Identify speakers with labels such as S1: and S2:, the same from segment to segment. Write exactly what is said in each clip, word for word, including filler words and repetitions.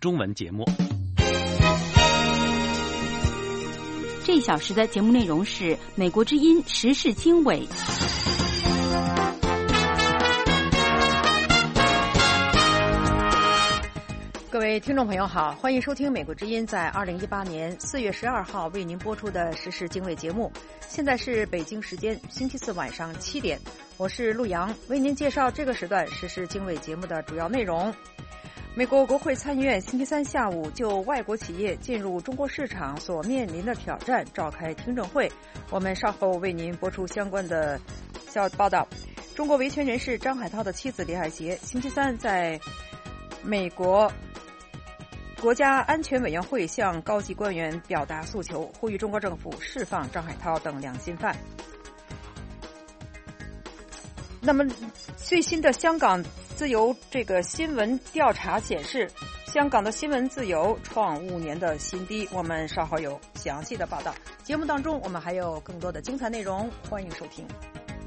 S1: 中文节目。
S2: 这一小时的节目内容是美国之音时事经纬。
S3: 各位听众朋友好，欢迎收听美国之音在二零一八年四月十二号为您播出的时事经纬节目。现在是北京时间星期四晚上七点，我是陆阳，为您介绍这个时段时事经纬节目的主要内容。美国国会参议院星期三下午就外国企业进入中国市场所面临的挑战召开听证会，我们稍后为您播出相关的消报道。中国维权人士张海涛的妻子李海协星期三在美国国家安全委员会向高级官员表达诉求，呼吁中国政府释放张海涛等良心犯。那么最新的香港自由这个新闻调查显示，香港的新闻自由创五年的新低，我们稍后有详细的报道。节目当中我们还有更多的精彩内容，欢迎收听。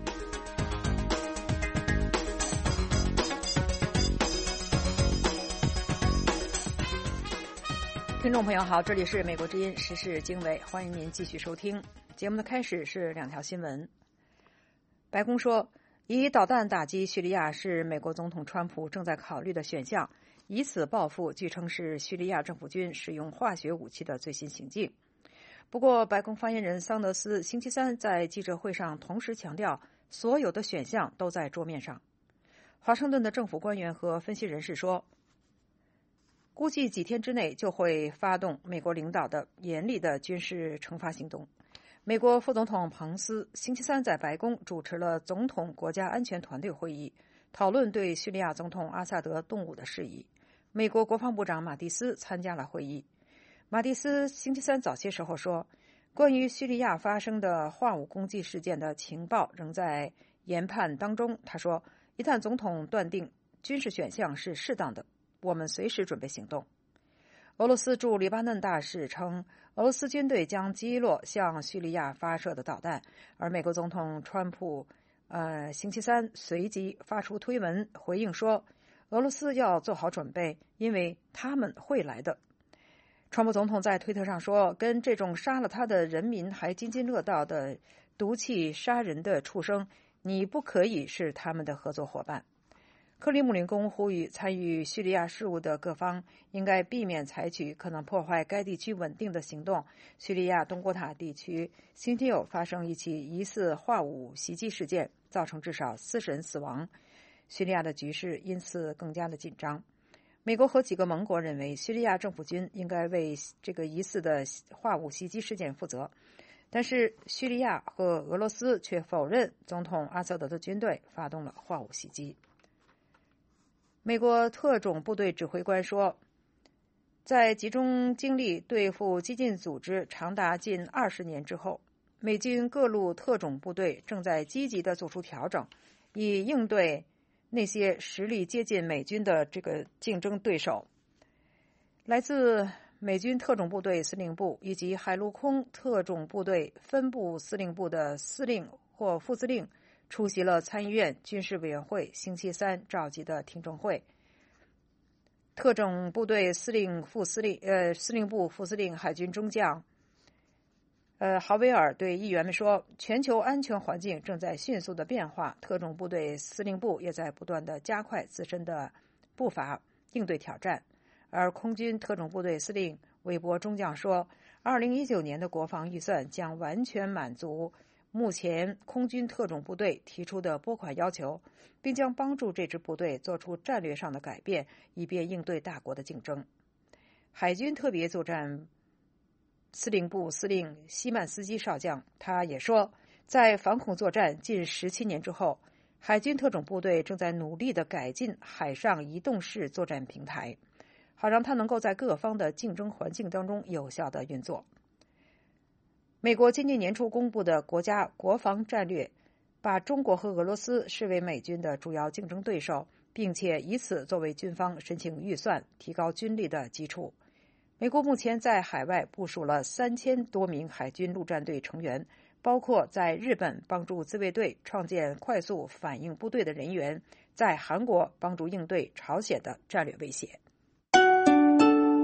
S3: 听众朋友好，这里是美国之音时事经纬，欢迎您继续收听。节目的开始是两条新闻。白宫说，以导弹打击叙利亚是美国总统川普正在考虑的选项，以此报复据称是叙利亚政府军使用化学武器的最新行径。不过白宫发言人桑德斯星期三在记者会上同时强调，所有的选项都在桌面上。华盛顿的政府官员和分析人士说，估计几天之内就会发动美国领导的严厉的军事惩罚行动。美国副总统彭斯星期三在白宫主持了总统国家安全团队会议，讨论对叙利亚总统阿萨德动武的事宜。美国国防部长马蒂斯参加了会议。马蒂斯星期三早些时候说，关于叙利亚发生的化武攻击事件的情报仍在研判当中。他说，一旦总统断定军事选项是适当的，我们随时准备行动。俄罗斯驻黎巴嫩大使称，俄罗斯军队将击落向叙利亚发射的导弹，而美国总统川普呃星期三随即发出推文回应说，俄罗斯要做好准备，因为他们会来的。川普总统在推特上说，跟这种杀了他的人民还津津乐道的毒气杀人的畜生，你不可以是他们的合作伙伴。克里姆林宫呼吁参与叙利亚事务的各方应该避免采取可能破坏该地区稳定的行动。叙利亚东果塔地区星期六发生一起疑似化武袭击事件，造成至少四十人死亡，叙利亚的局势因此更加的紧张。美国和几个盟国认为叙利亚政府军应该为这个疑似的化武袭击事件负责，但是叙利亚和俄罗斯却否认总统阿萨德的军队发动了化武袭击。美国特种部队指挥官说，在集中精力对付激进组织长达近二十年之后，美军各路特种部队正在积极地做出调整，以应对那些实力接近美军的这个竞争对手。来自美军特种部队司令部以及海陆空特种部队分部司令部的司令或副司令出席了参议院军事委员会星期三召集的听证会。特种部队司令副司令呃司令部副司令海军中将呃豪维尔对议员们说，全球安全环境正在迅速的变化，特种部队司令部也在不断的加快自身的步伐应对挑战。而空军特种部队司令韦伯中将说，二零一九年的国防预算将完全满足目前空军特种部队提出的拨款要求，并将帮助这支部队做出战略上的改变，以便应对大国的竞争。海军特别作战司令部司令西曼斯基少将他也说，在反恐作战近十七年之后，海军特种部队正在努力地改进海上移动式作战平台，好让它能够在各方的竞争环境当中有效地运作。美国今年年初公布的国家国防战略把中国和俄罗斯视为美军的主要竞争对手，并且以此作为军方申请预算提高军力的基础。美国目前在海外部署了三千多名海军陆战队成员，包括在日本帮助自卫队创建快速反应部队的人员，在韩国帮助应对朝鲜的战略威胁。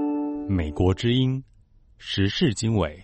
S1: 美国之音时事经纬，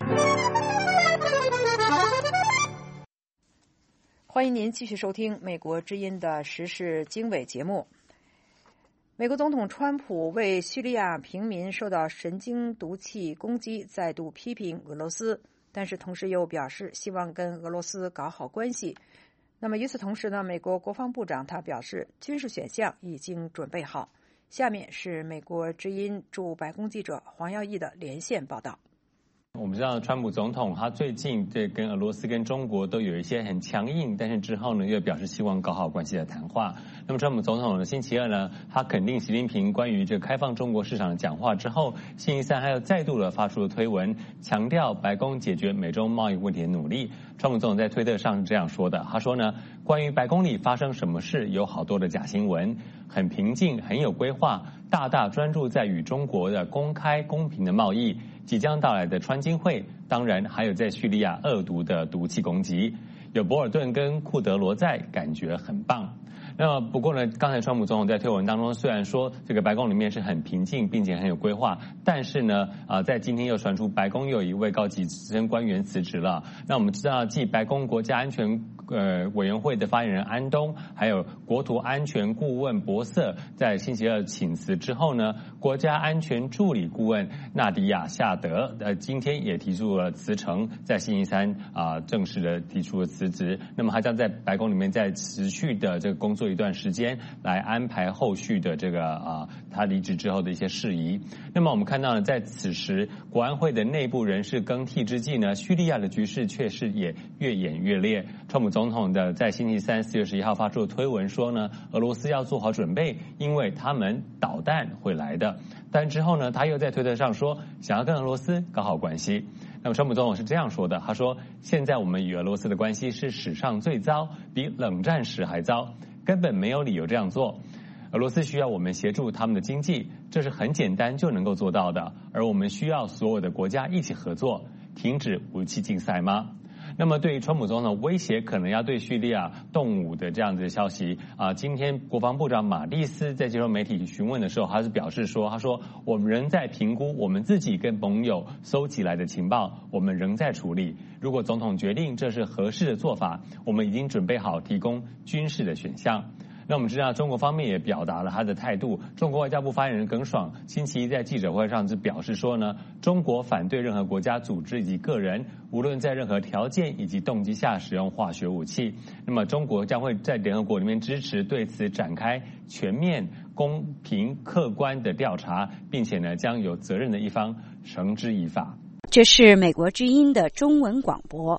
S3: 欢迎您继续收听美国之音的时事经纬节目。美国总统川普为叙利亚平民受到神经毒气攻击再度批评俄罗斯，但是同时又表示希望跟俄罗斯搞好关系。那么与此同时呢，美国国防部长他表示军事选项已经准备好。下面是美国之音驻白宫记者黄耀义的连线报道。
S4: 我们知道川普总统他最近对跟俄罗斯跟中国都有一些很强硬，但是之后呢又表示希望搞好关系的谈话。那么川普总统呢星期二呢，他肯定习近平关于这开放中国市场的讲话之后，星期三还有再度的发出了推文，强调白宫解决美中贸易问题的努力。川普总统在推特上是这样说的，他说呢，关于白宫里发生什么事有好多的假新闻，很平静，很有规划，大大专注在与中国的公开公平的贸易，即将到来的川金会，当然还有在叙利亚恶毒的毒气攻击，有博尔顿跟库德罗在，感觉很棒。那么不过呢，刚才川普总统在推文当中虽然说这个白宫里面是很平静并且很有规划，但是呢啊、呃，在今天又传出白宫又有一位高级资深官员辞职了。那我们知道继白宫国家安全呃委员会的发言人安东，还有国土安全顾问伯瑟在星期二请辞之后呢，国家安全助理顾问纳迪亚夏德呃今天也提出了辞呈，在星期三啊、呃、正式的提出了辞职。那么他将在白宫里面再持续的这个工作一段时间，来安排后续的这个啊、呃、他离职之后的一些事宜。那么我们看到呢，在此时国安会的内部人事更替之际呢，叙利亚的局势却是也越演越烈。川普总统的在星期三四月十一号发出的推文说呢，俄罗斯要做好准备，因为他们导弹会来的。但之后呢，他又在推特上说想要跟俄罗斯搞好关系。那么川普总统是这样说的，他说现在我们与俄罗斯的关系是史上最糟，比冷战时还糟，根本没有理由这样做。俄罗斯需要我们协助他们的经济，这是很简单就能够做到的，而我们需要所有的国家一起合作，停止武器竞赛吗？那么对于川普总统威胁可能要对叙利亚动武的这样子的消息啊，今天国防部长马蒂斯在接受媒体询问的时候，他是表示说，他说我们仍在评估我们自己跟盟友收集来的情报，我们仍在处理。如果总统决定这是合适的做法，我们已经准备好提供军事的选项。那我们知道中国方面也表达了他的态度，中国外交部发言人耿爽星期一在记者会上是表示说呢，中国反对任何国家组织以及个人无论在任何条件以及动机下使用化学武器，那么中国将会在联合国里面支持对此展开全面公平客观的调查，并且呢将有责任的一方绳之以法。
S2: 这是美国之音的中文广播。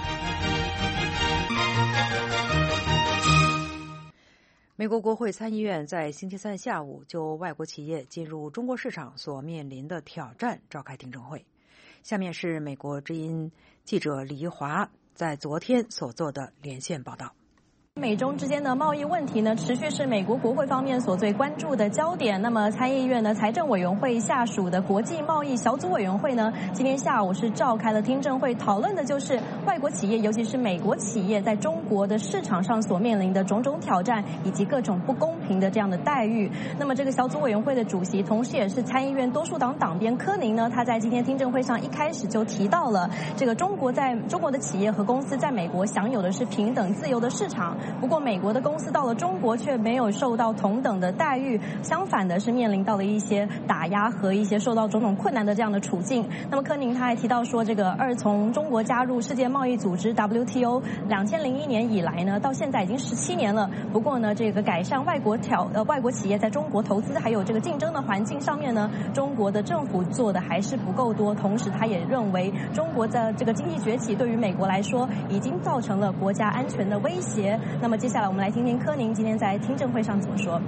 S3: 美国国会参议院在星期三下午就外国企业进入中国市场所面临的挑战召开听证会。下面是美国之音记者李华在昨天所做的连线报道。
S5: 美中之间的贸易问题呢，持续是美国国会方面所最关注的焦点。那么参议院的财政委员会下属的国际贸易小组委员会呢，今天下午是召开了听证会，讨论的就是外国企业，尤其是美国企业在中国的市场上所面临的种种挑战，以及各种不公平的这样的待遇。那么这个小组委员会的主席，同时也是参议院多数党党鞭柯宁呢，他在今天听证会上一开始就提到了，这个中国在中国的企业和公司在美国享有的是平等自由的市场。不过美国的公司到了中国却没有受到同等的待遇，相反的是面临到了一些打压和一些受到种种困难的这样的处境。那么柯宁他还提到说，这个二从中国加入世界贸易组织 W T O 两千零一年以来呢，到现在已经十七年了。不过呢，这个改善外国挑呃外国企业在中国投资还有这个竞争的环境上面呢，中国的政府做的还是不够多。同时他也认为中国的这个经济崛起对于美国来说已经造成了国家安全的威胁。那么接下来我们来听听柯宁今天在听证会上怎么说。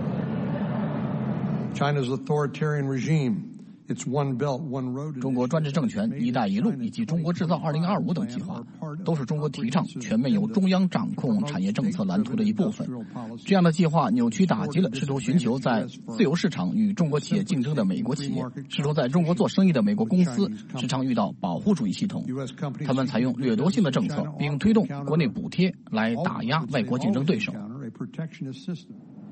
S6: China's authoritarian regime, its one belt, one road.
S7: 中国专制政权、一带一路以及中国制造二零二五等计划，都是中国提倡全面由中央掌控产业政策蓝图的一部分。这样的计划扭曲打击了试图寻求在自由市场与中国企业竞争的美国企业，试图在中国做生意的美国公司时常遇到保护主义系统。他们采用掠夺性的政策，并推动国内补贴来打压外国竞争对手。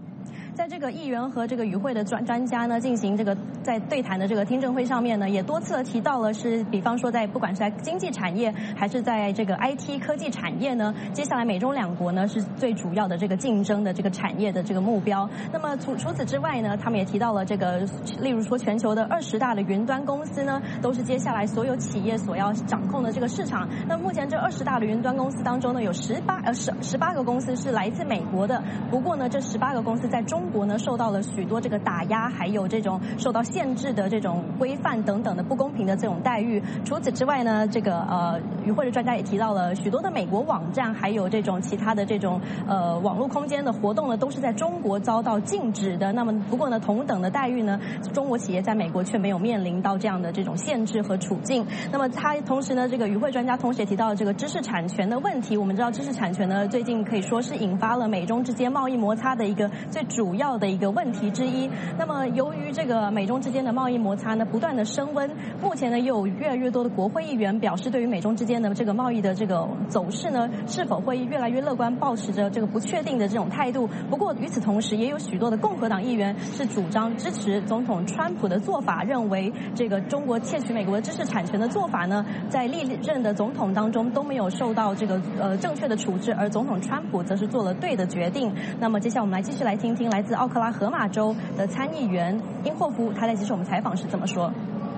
S5: 在这个议员和这个与会的专专家呢进行这个在对谈的这个听证会上面呢，也多次的提到了是，比方说在不管是在经济产业还是在这个 I T 科技产业呢，接下来美中两国呢是最主要的这个竞争的这个产业的这个目标。那么除除此之外呢，他们也提到了这个，例如说全球的二十大的云端公司呢，都是接下来所有企业所要掌控的这个市场。那目前这二十大的云端公司当中呢，有十八呃十十八个公司是来自美国的。不过呢，这十八个公司在中国呢受到了许多这个打压，还有这种受到限制的这种规范等等的不公平的这种待遇。除此之外呢，这个呃与会的专家也提到了许多的美国网站，还有这种其他的这种呃网络空间的活动呢，都是在中国遭到禁止的。那么不过呢，同等的待遇呢，中国企业在美国却没有面临到这样的这种限制和处境。那么他同时呢，这个与会专家同时也提到了这个知识产权的问题。我们知道知识产权呢，最近可以说是引发了美中之间贸易摩擦的一个最主要的一个问题之一。那么由于这个美中之间的贸易摩擦呢不断的升温，目前呢又有越来越多的国会议员表示，对于美中之间的这个贸易的这个走势呢，是否会越来越乐观，抱持着这个不确定的这种态度。不过与此同时，也有许多的共和党议员是主张支持总统川普的做法，认为这个中国窃取美国的知识产权的做法呢，在历任的总统当中都没有受到这个呃正确的处置，而总统川普则是做了对的决定。那么接下来我们来继续来听听来自奥克拉荷马州的参议员英霍夫，他在接受我们采访时怎么说。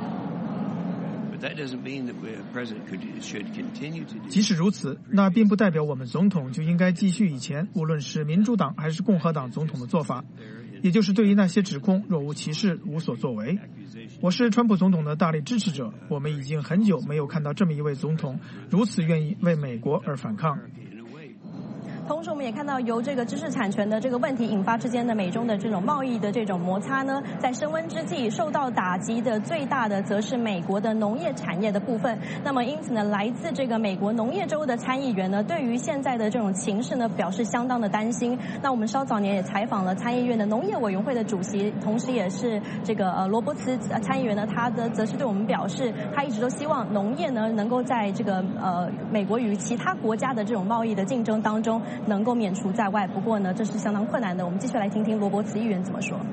S8: 即使如此，那并不代表我们总统就应该继续以前无论是民主党还是共和党总统的做法，也就是对于那些指控若无其事，无所作为。我是川普总统的大力支持者，我们已经很久没有看到这么一位总统如此愿意为美国而反抗。
S5: 同时我们也看到，由这个知识产权的这个问题引发之间的美中的这种贸易的这种摩擦呢，在升温之际，受到打击的最大的则是美国的农业产业的部分。那么因此呢，来自这个美国农业州的参议员呢，对于现在的这种情势呢，表示相当的担心。那我们稍早年也采访了参议院的农业委员会的主席，同时也是这个呃罗伯茨参议员呢，他的则是对我们表示，他一直都希望农业呢能够在这个呃美国与其他国家的这种贸易的竞争当中能够免除在外。不过呢，这是相当困难的。我们继续来听听罗伯茨议员怎么说。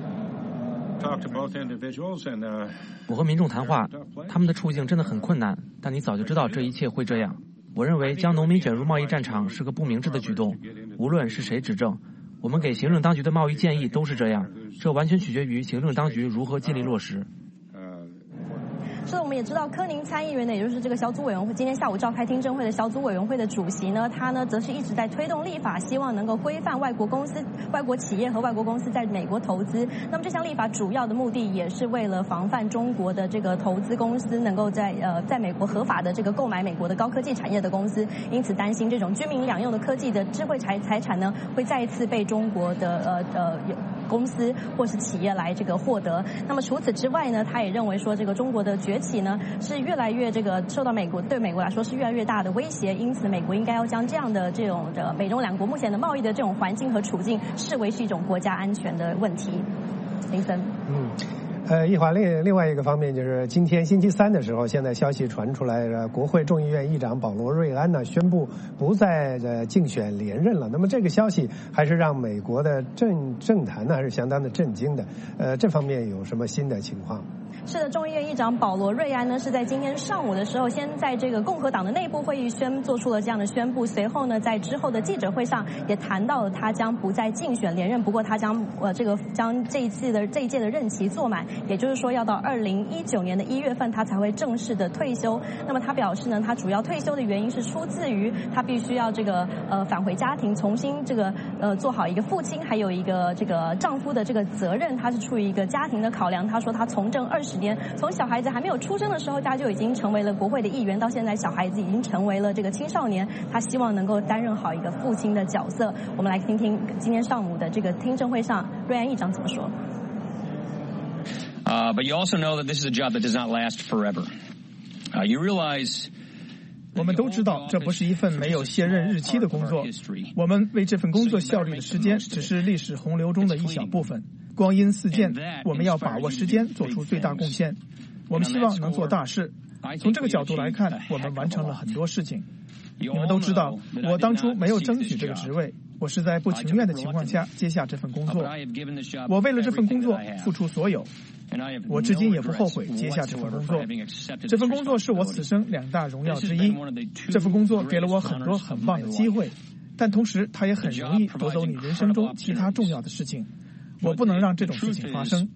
S9: 我和民众谈话，他们的处境真的很困难，但你早就知道这一切会这样。我认为将农民卷入贸易战场是个不明智的举动，无论是谁执政，我们给行政当局的贸易建议都是这样，这完全取决于行政当局如何尽力落实。
S5: 是的，我们也知道柯宁参议员呢，也就是这个小组委员会今天下午召开听证会的小组委员会的主席呢，他呢则是一直在推动立法，希望能够规范外国公司、外国企业和外国公司在美国投资。那么这项立法主要的目的也是为了防范中国的这个投资公司能够在呃在美国合法的这个购买美国的高科技产业的公司，因此担心这种军民两用的科技的智慧财财产呢，会再一次被中国的呃呃公司或是企业来这个获得。那么除此之外呢，他也认为说这个中国的崛起呢是越来越这个受到美国对美国来说是越来越大的威胁，因此美国应该要将这样的这种的美中两国目前的贸易的这种环境和处境视为是一种国家安全的问题。林森，
S10: 嗯。呃，一会儿另另外一个方面就是今天星期三的时候，现在消息传出来了，国会众议院议长保罗·瑞安呢宣布不再呃竞选连任了。那么这个消息还是让美国的政政坛呢还是相当的震惊的。呃，这方面有什么新的情况？
S5: 是的，众议院议长保罗·瑞安呢是在今天上午的时候，先在这个共和党的内部会议宣做出了这样的宣布，随后呢，在之后的记者会上也谈到了他将不再竞选连任，不过他将呃这个将这一次的这一届的任期做满，也就是说要到二零一九年的一月份他才会正式的退休。那么他表示呢，他主要退休的原因是出自于他必须要这个呃返回家庭，重新这个呃做好一个父亲还有一个这个丈夫的这个责任，他是出于一个家庭的考量。他说他从政二十年，从小孩子还没有出生的时候，他就已经成为了国会的议员，到现在小孩子已经成为了这个青少年，他希望能够担任好一个父亲的角色。我们来听听今天上午的这个听证会上，瑞安议长怎么说。
S11: Uh, but you also know that this is a job that does not last forever. Uh, you realize
S8: 我们都知道这不是一份没有卸任日期的工作，我们为这份工作效力的时间只是历史洪流中的一小部分。光阴似箭，我们要把握时间，做出最大贡献。我们希望能做大事。从这个角度来看，我们完成了很多事情。 你们都知道，我当初没有争取这个职位，我是在不情愿的情况下接下这份工作。我为了这份工作付出所有，我至今也不后悔接下这份工作。这份工作是我此生两大荣耀之一。这份工作给了我很多很棒的机会，但同时它也很容易夺走你人生中其他重要的事情。我不能让这种事情发生。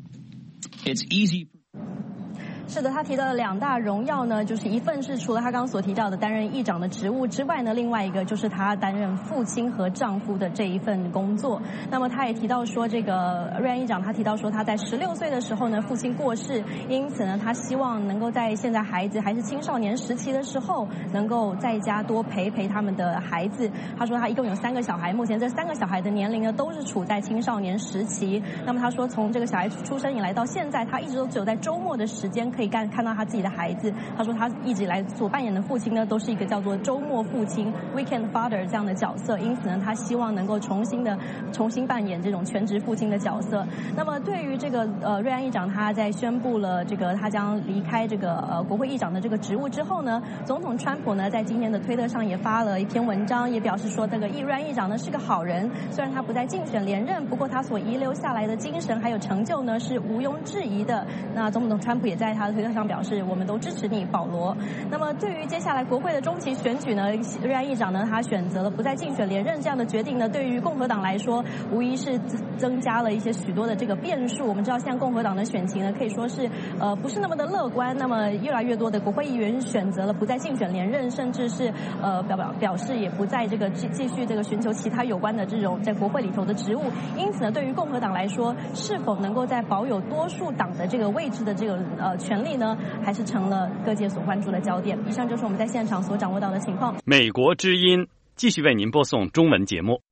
S5: 是的，他提到的两大荣耀呢，就是一份是除了他刚刚所提到的担任议长的职务之外呢，另外一个就是他担任父亲和丈夫的这一份工作。那么他也提到说，这个瑞安议长他提到说，他在十六岁的时候呢，父亲过世，因此呢，他希望能够在现在孩子还是青少年时期的时候，能够在家多陪陪他们的孩子。他说他一共有三个小孩，目前这三个小孩的年龄呢，都是处在青少年时期。那么他说，从这个小孩出生以来到现在，他一直都只有在周末的时间可以看看到他自己的孩子。他说他一直以来所扮演的父亲呢，都是一个叫做周末父亲 （weekend father） 这样的角色，因此呢，他希望能够重新的重新扮演这种全职父亲的角色。那么对于这个呃瑞安议长，他在宣布了这个他将离开这个呃国会议长的这个职务之后呢，总统川普呢在今天的推特上也发了一篇文章，也表示说这个瑞安议长呢是个好人，虽然他不再竞选连任，不过他所遗留下来的精神还有成就呢是毋庸置疑的。那总统川普也在他的推特上表示，我们都支持你，保罗。那么对于接下来国会的中期选举呢，瑞安议长呢他选择了不再竞选连任这样的决定呢，对于共和党来说无疑是增加了一些许多的这个变数。我们知道现在共和党的选情呢可以说是呃不是那么的乐观，那么越来越多的国会议员选择了不再竞选连任，甚至是呃表表表示也不再这个继继续这个寻求其他有关的这种在国会里头的职务。因此呢，对于共和党来说，是否能够在保有多数党的这个位置的这个呃权利呢，还是成了各界所关注的焦点。以上就是我们在现场所掌握到的情况。
S1: 美国之音继续为您播送中文节目。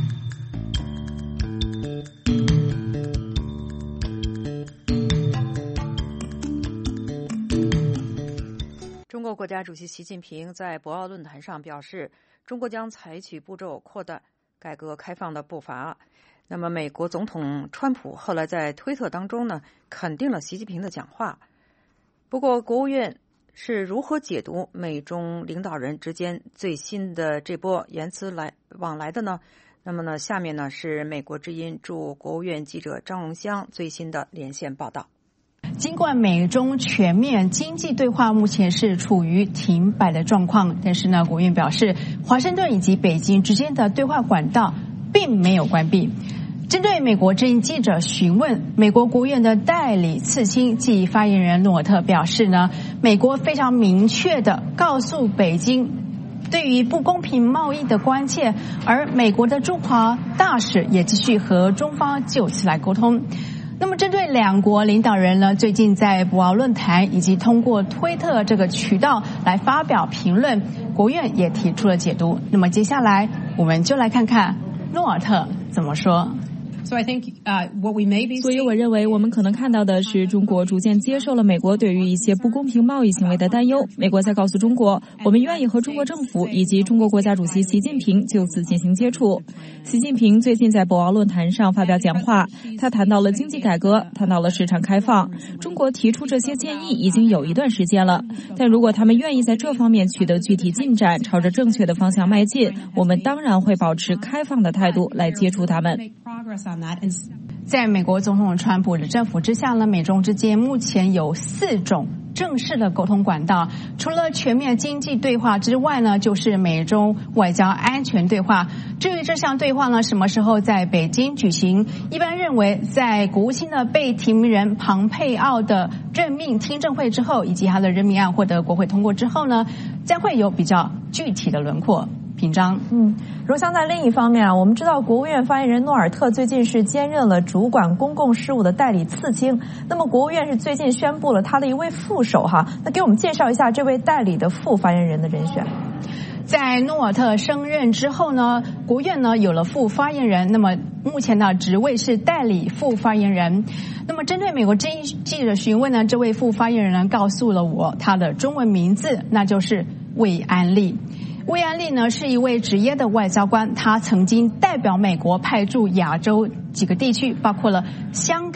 S3: 中国国家主席习近平在博鳌论坛上表示，中国将采取步骤扩大改革开放的步伐。那么美国总统川普后来在推特当中呢，肯定了习近平的讲话。不过国务院是如何解读美中领导人之间最新的这波言辞来往来的呢？那么呢，下面呢是美国之音驻国务院记者张荣香最新的连线报道。
S12: 尽管美中全面经济对话目前是处于停摆的状况，但是呢，国务院表示，华盛顿以及北京之间的对话管道并没有关闭。针对美国之音记者询问，美国国务院的代理次卿暨发言人诺尔特表示呢，美国非常明确地告诉北京对于不公平贸易的关切，而美国的驻华大使也继续和中方就此来沟通。那么针对两国领导人呢，最近在博鳌论坛以及通过推特这个渠道来发表评论，国务院也提出了解读。那么接下来我们就来看看诺尔特怎么说。
S13: 所以我认为我们可能看到的是，中国逐渐接受了美国对于一些不公平贸易行为的担忧。美国在告诉中国，我们愿意和中国政府以及中国国家主席习近平就此进行接触。习近平最近在博鳌论坛上发表讲话，他谈到了经济改革，谈到了市场开放。中国提出这些建议已经有一段时间了，但如果他们愿意在这方面取得具体进展，朝着正确的方向迈进，我们当然会保持开放的态度来接触他们。
S12: 在美国总统川普的政府之下呢，美中之间目前有四种正式的沟通管道，除了全面经济对话之外呢，就是美中外交安全对话。至于这项对话呢，什么时候在北京举行，一般认为在国务卿的被提名人庞佩奥的任命听证会之后，以及他的任命案获得国会通过之后呢，将会有比较具体的轮廓。平章，
S5: 嗯，荣香在另一方面啊，我们知道国务院发言人诺尔特最近是兼任了主管公共事务的代理次卿，那么国务院是最近宣布了他的一位副手哈，那给我们介绍一下这位代理的副发言人的人选。
S12: 在诺尔特升任之后呢，国务院呢有了副发言人，那么目前的职位是代理副发言人。那么针对美国之音记者询问呢，这位副发言人呢告诉了我他的中文名字，那就是魏安利。魏安利呢是一位职业的外交官，他曾经代表美国派驻亚洲几个地区，包括了香港、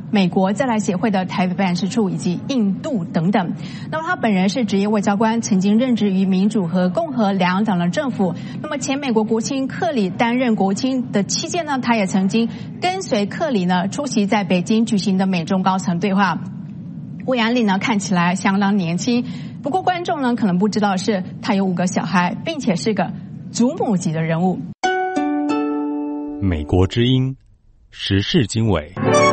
S12: 美国在台协会的台北办事处以及印度等等。那么他本人是职业外交官，曾经任职于民主和共和两党的政府。那么前美国国卿克里担任国卿的期间呢，他也曾经跟随克里呢出席在北京举行的美中高层对话。魏安丽呢看起来相当年轻，不过观众呢可能不知道的是，他有五个小孩，并且是个祖母级的人物。
S1: 美国之音时事经纬。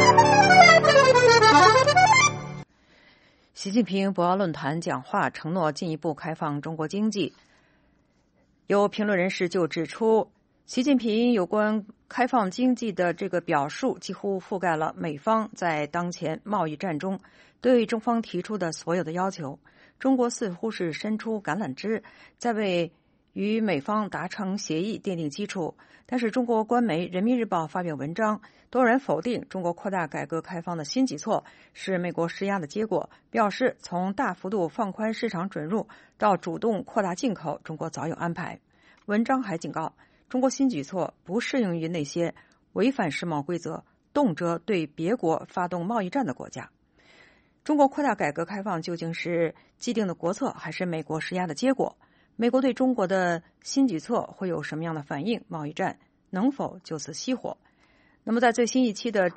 S3: 习近平博鳌论坛讲话承诺进一步开放中国经济。有评论人士就指出，习近平有关开放经济的这个表述几乎覆盖了美方在当前贸易战中对中方提出的所有的要求。中国似乎是伸出橄榄枝，在为与美方达成协议奠定基础。但是中国官媒《人民日报》发表文章，多人否定中国扩大改革开放的新举措是美国施压的结果，表示从大幅度放宽市场准入到主动扩大进口，中国早有安排。文章还警告，中国新举措不适用于那些违反世贸规则、动辄对别国发动贸易战的国家。中国扩大改革开放究竟是既定的国策，还是美国施压的结果？美国对中国的新举措会有什么样的反应？贸易战能否就此熄火？那么在最新一期的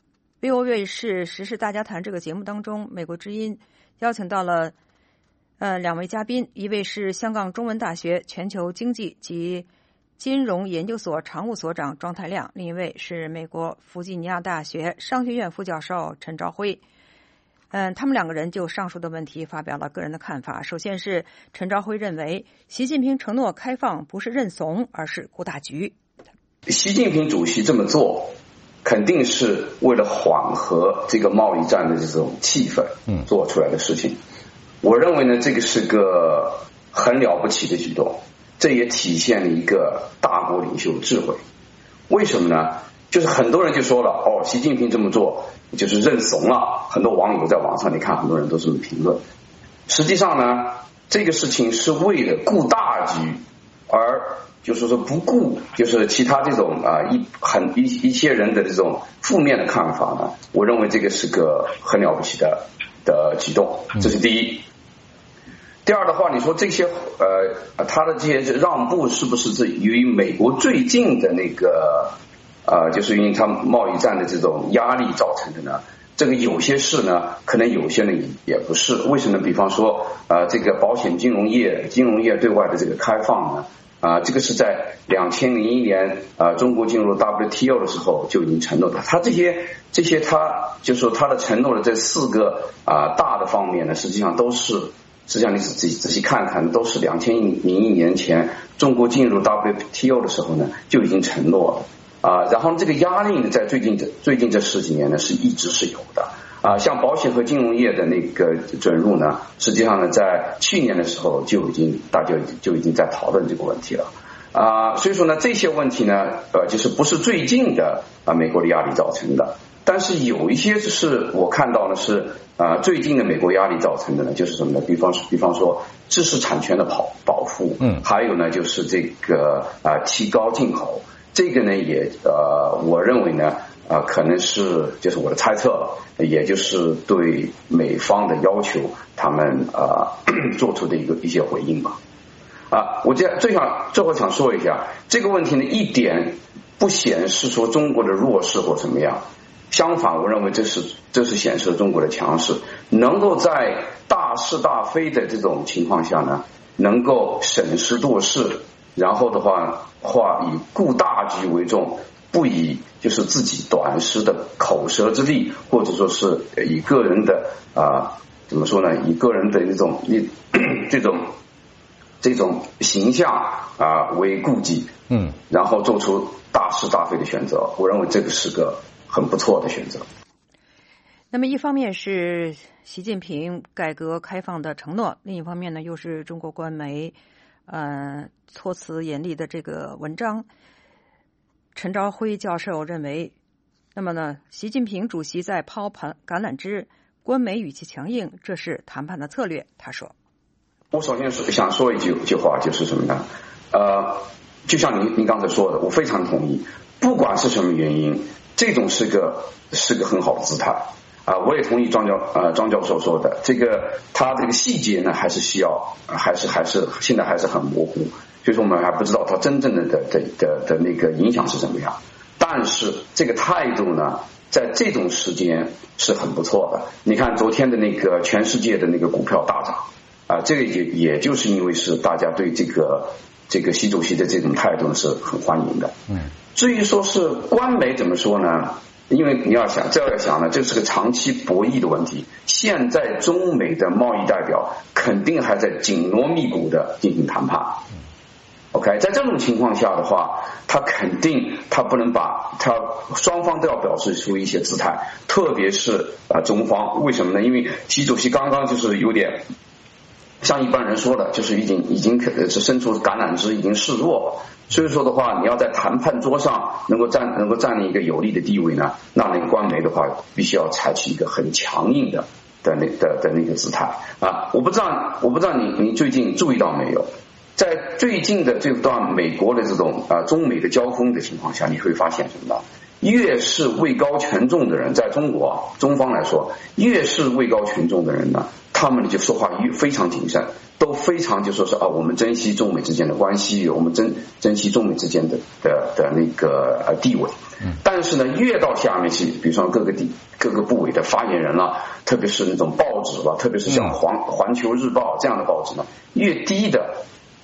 S3: V O 卫视时事大家谈这个节目当中，美国之音邀请到了呃两位嘉宾，一位是香港中文大学全球经济及金融研究所常务所长庄太亮，另一位是美国弗吉尼亚大学商学院副教授陈朝晖。嗯，他们两个人就上述的问题发表了个人的看法。首先是陈朝晖认为，习近平承诺开放不是认怂，而是顾大局。
S14: 习近平主席这么做，肯定是为了缓和这个贸易战的这种气氛，嗯，做出来的事情。我认为呢，这个是个很了不起的举动，这也体现了一个大国领袖智慧。为什么呢？就是很多人就说了，哦，习近平这么做就是认怂了。很多网友在网上，你看很多人都这么评论。实际上呢，这个事情是为了顾大局，而就是说不顾就是其他这种啊一很一一些人的这种负面的看法呢。我认为这个是个很了不起的的举动，这是第一。第二的话，你说这些呃他的这些让步是不是由于美国最近的那个呃就是因为他贸易战的这种压力造成的呢？这个有些事呢，可能有些呢也不是。为什么？比方说呃这个保险金融业金融业对外的这个开放呢，啊、呃、这个是在两千零一年啊、呃、中国进入 W T O 的时候就已经承诺的。他这些这些他就说他的承诺的这四个啊、呃、大的方面呢，实际上都是实际上你仔细仔细看看，都是两千零一年前中国进入 W T O 的时候呢就已经承诺了。啊，然后这个压力呢，在最近这最近这十几年呢，是一直是有的。啊，像保险和金融业的那个准入呢，实际上呢，在去年的时候就已经大家就已经在讨论这个问题了。啊，所以说呢，这些问题呢，呃，就是不是最近的啊美国的压力造成的，但是有一些是我看到呢是啊最近的美国压力造成的呢，就是什么呢？比方说，比方说知识产权的保保护，嗯，还有呢就是这个啊提高进口。这个呢也呃，我认为呢啊、呃，可能是就是我的猜测了，也就是对美方的要求，他们啊、呃、做出的一个一些回应吧。啊，我这最想最后想说一下这个问题呢，一点不显示说中国的弱势或怎么样，相反，我认为这是这是显示了中国的强势，能够在大是大非的这种情况下呢，能够审时度势。然后的话，话以顾大局为重，不以就是自己短时的口舌之力，或者说是以个人的啊、呃、怎么说呢？以个人的一种一这种这种形象啊、呃、为顾忌，嗯，然后做出大是大非的选择。我认为这个是个很不错的选择。
S3: 那么一方面是习近平改革开放的承诺，另一方面呢又是中国官媒呃措辞严厉的这个文章。陈朝晖教授认为，那么呢习近平主席在抛橄榄枝，官媒语气强硬，这是谈判的策略。他说，
S14: 我首先想说一句句话，就是什么呢？呃就像您您刚才说的，我非常同意，不管是什么原因， 这种是个是个很好的姿态啊。我也同意张教呃张教授说的，这个他这个细节呢还是需要还是还是现在还是很模糊，所以说我们还不知道他真正的的的的的那个影响是怎么样。但是这个态度呢，在这种时间是很不错的。你看昨天的那个全世界的那个股票大涨啊，这个也也就是因为是大家对这个这个习主席的这种态度是很欢迎的。嗯，至于说是官媒怎么说呢？因为你要想这要想呢，这是个长期博弈的问题。现在中美的贸易代表肯定还在紧锣密鼓的进行谈判。OK， 在这种情况下的话，他肯定他不能把他双方都要表示出一些姿态，特别是啊、呃、中方，为什么呢？因为习主席刚刚就是有点像一般人说的，就是已经已经是伸出橄榄枝，已经示弱了。所以说的话，你要在谈判桌上能够站能够站立一个有利的地位呢，那那个官媒的话必须要采取一个很强硬的的那的的那个姿态啊。我不知道我不知道你你最近注意到没有？在最近的这段美国的这种啊中美的交锋的情况下，你会发现什么呢？越是位高权重的人，在中国中方来说，越是位高权重的人呢，他们就说话越非常谨慎，都非常就说是啊，我们珍惜中美之间的关系，我们珍珍惜中美之间的的的那个呃地位。但是呢，越到下面去，比如说各个地各个部委的发言人了，特别是那种报纸吧，特别是像环环球日报这样的报纸呢，越低的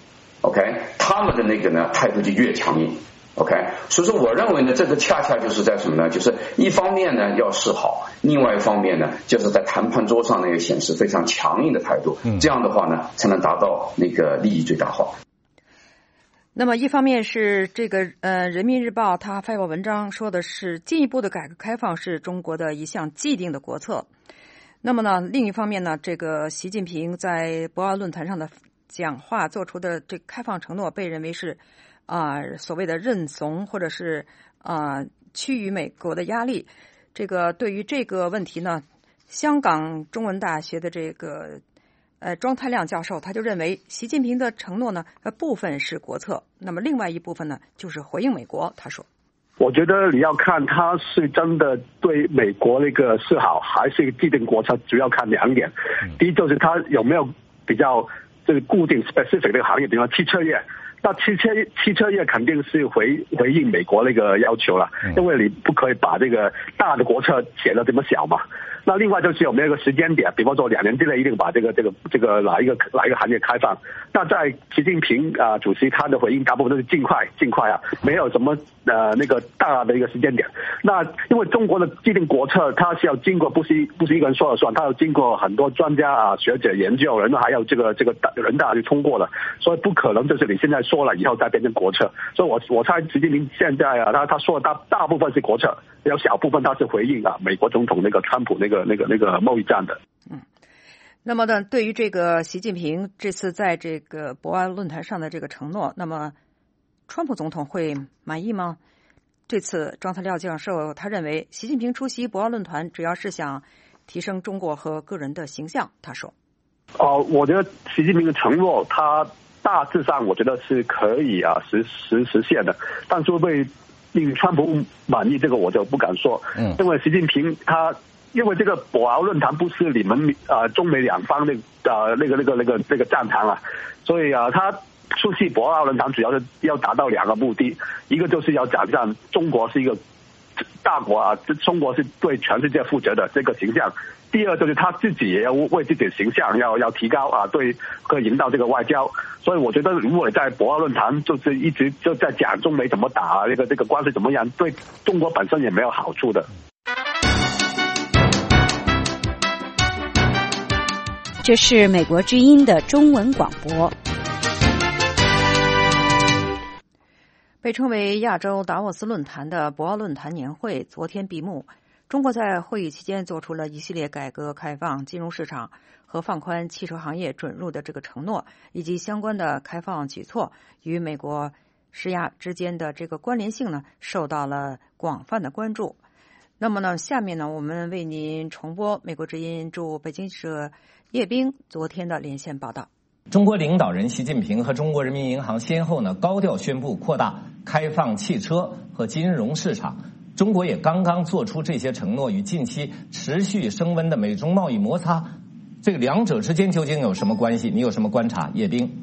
S14: OK， 他们的那个呢态度就越强硬。OK， 所以说我认为呢，这个恰恰就是在什么呢？就是一方面呢要示好，另外一方面呢，就是在谈判桌上呢要显示非常强硬的态度，这样的话呢，才能达到那个利益最大化。
S3: 那么一方面是这个呃，《人民日报》它发表文章说的是进一步的改革开放是中国的一项既定的国策。那么呢，另一方面呢，这个习近平在博鳌论坛上的讲话做出的这个开放承诺，被认为是啊、呃、所谓的认怂或者是啊、呃、趋于美国的压力。这个对于这个问题呢，香港中文大学的这个呃庄太亮教授他就认为，习近平的承诺呢，呃部分是国策，那么另外一部分呢就是回应美国。他说，
S15: 我觉得你要看他是真的对美国那个示好，还是既定国策，主要看两点。第一就是他有没有比较这个固定 specific 这个行业，比如说汽车业，那汽车汽车业肯定是回回应美国那个要求了，因为你不可以把这个大的国策写得这么小嘛。那另外就是有没有一个时间点，比方说两年之内一定把这个这个这个哪一个哪一个行业开放。那在习近平啊、呃、主席他的回应大部分都是尽快尽快啊，没有什么呃那个大的一个时间点。那因为中国的既定国策，它是要经过不是不是一个人说了算，它要经过很多专家啊学者研究，然后还有这个这个人大就通过了，所以不可能就是你现在说了以后再变成国策。所以我我猜习近平现在啊，他他说的大大部分是国策，有小部分他是回应啊美国总统那个川普那个那个那个贸易战的。
S3: 嗯，那么呢，对于这个习近平这次在这个博鳌论坛上的这个承诺，那么川普总统会满意吗？这次庄太亮教授他认为，习近平出席博鳌论坛主要是想提升中国和个人的形象。他说，
S15: 哦，我觉得习近平的承诺，他大致上我觉得是可以啊实实实现的，但是会不会令川普满意，这个我就不敢说。嗯，因为习近平他因为这个博鳌论坛不是你们呃中美两方的呃那个那个那个那个战场啊，所以啊他出席博鳌论坛主要是要达到两个目的，一个就是要展现中国是一个大国啊，中国是对全世界负责的这个形象。第二就是他自己也要为自己的形象要要提高啊，对，可以引导这个外交。所以我觉得，如果在博鳌论坛就是一直就在讲中美怎么打，这个这个关系怎么样，对中国本身也没有好处的。
S2: 这是美国之音的中文广播。
S3: 被称为亚洲达沃斯论坛的博鳌论坛年会昨天闭幕。中国在会议期间做出了一系列改革开放金融市场和放宽汽车行业准入的这个承诺，以及相关的开放举措与美国施压之间的这个关联性呢，受到了广泛的关注。那么呢，下面呢，我们为您重播美国之音驻北京记者叶冰昨天的连线报道。
S16: 中国领导人习近平和中国人民银行先后呢高调宣布扩大开放汽车和金融市场， 中国也刚刚做出这些承诺，与近期持续升温的美中贸易摩擦，这个两者之间究竟有什么关系？你有什么观察？叶冰。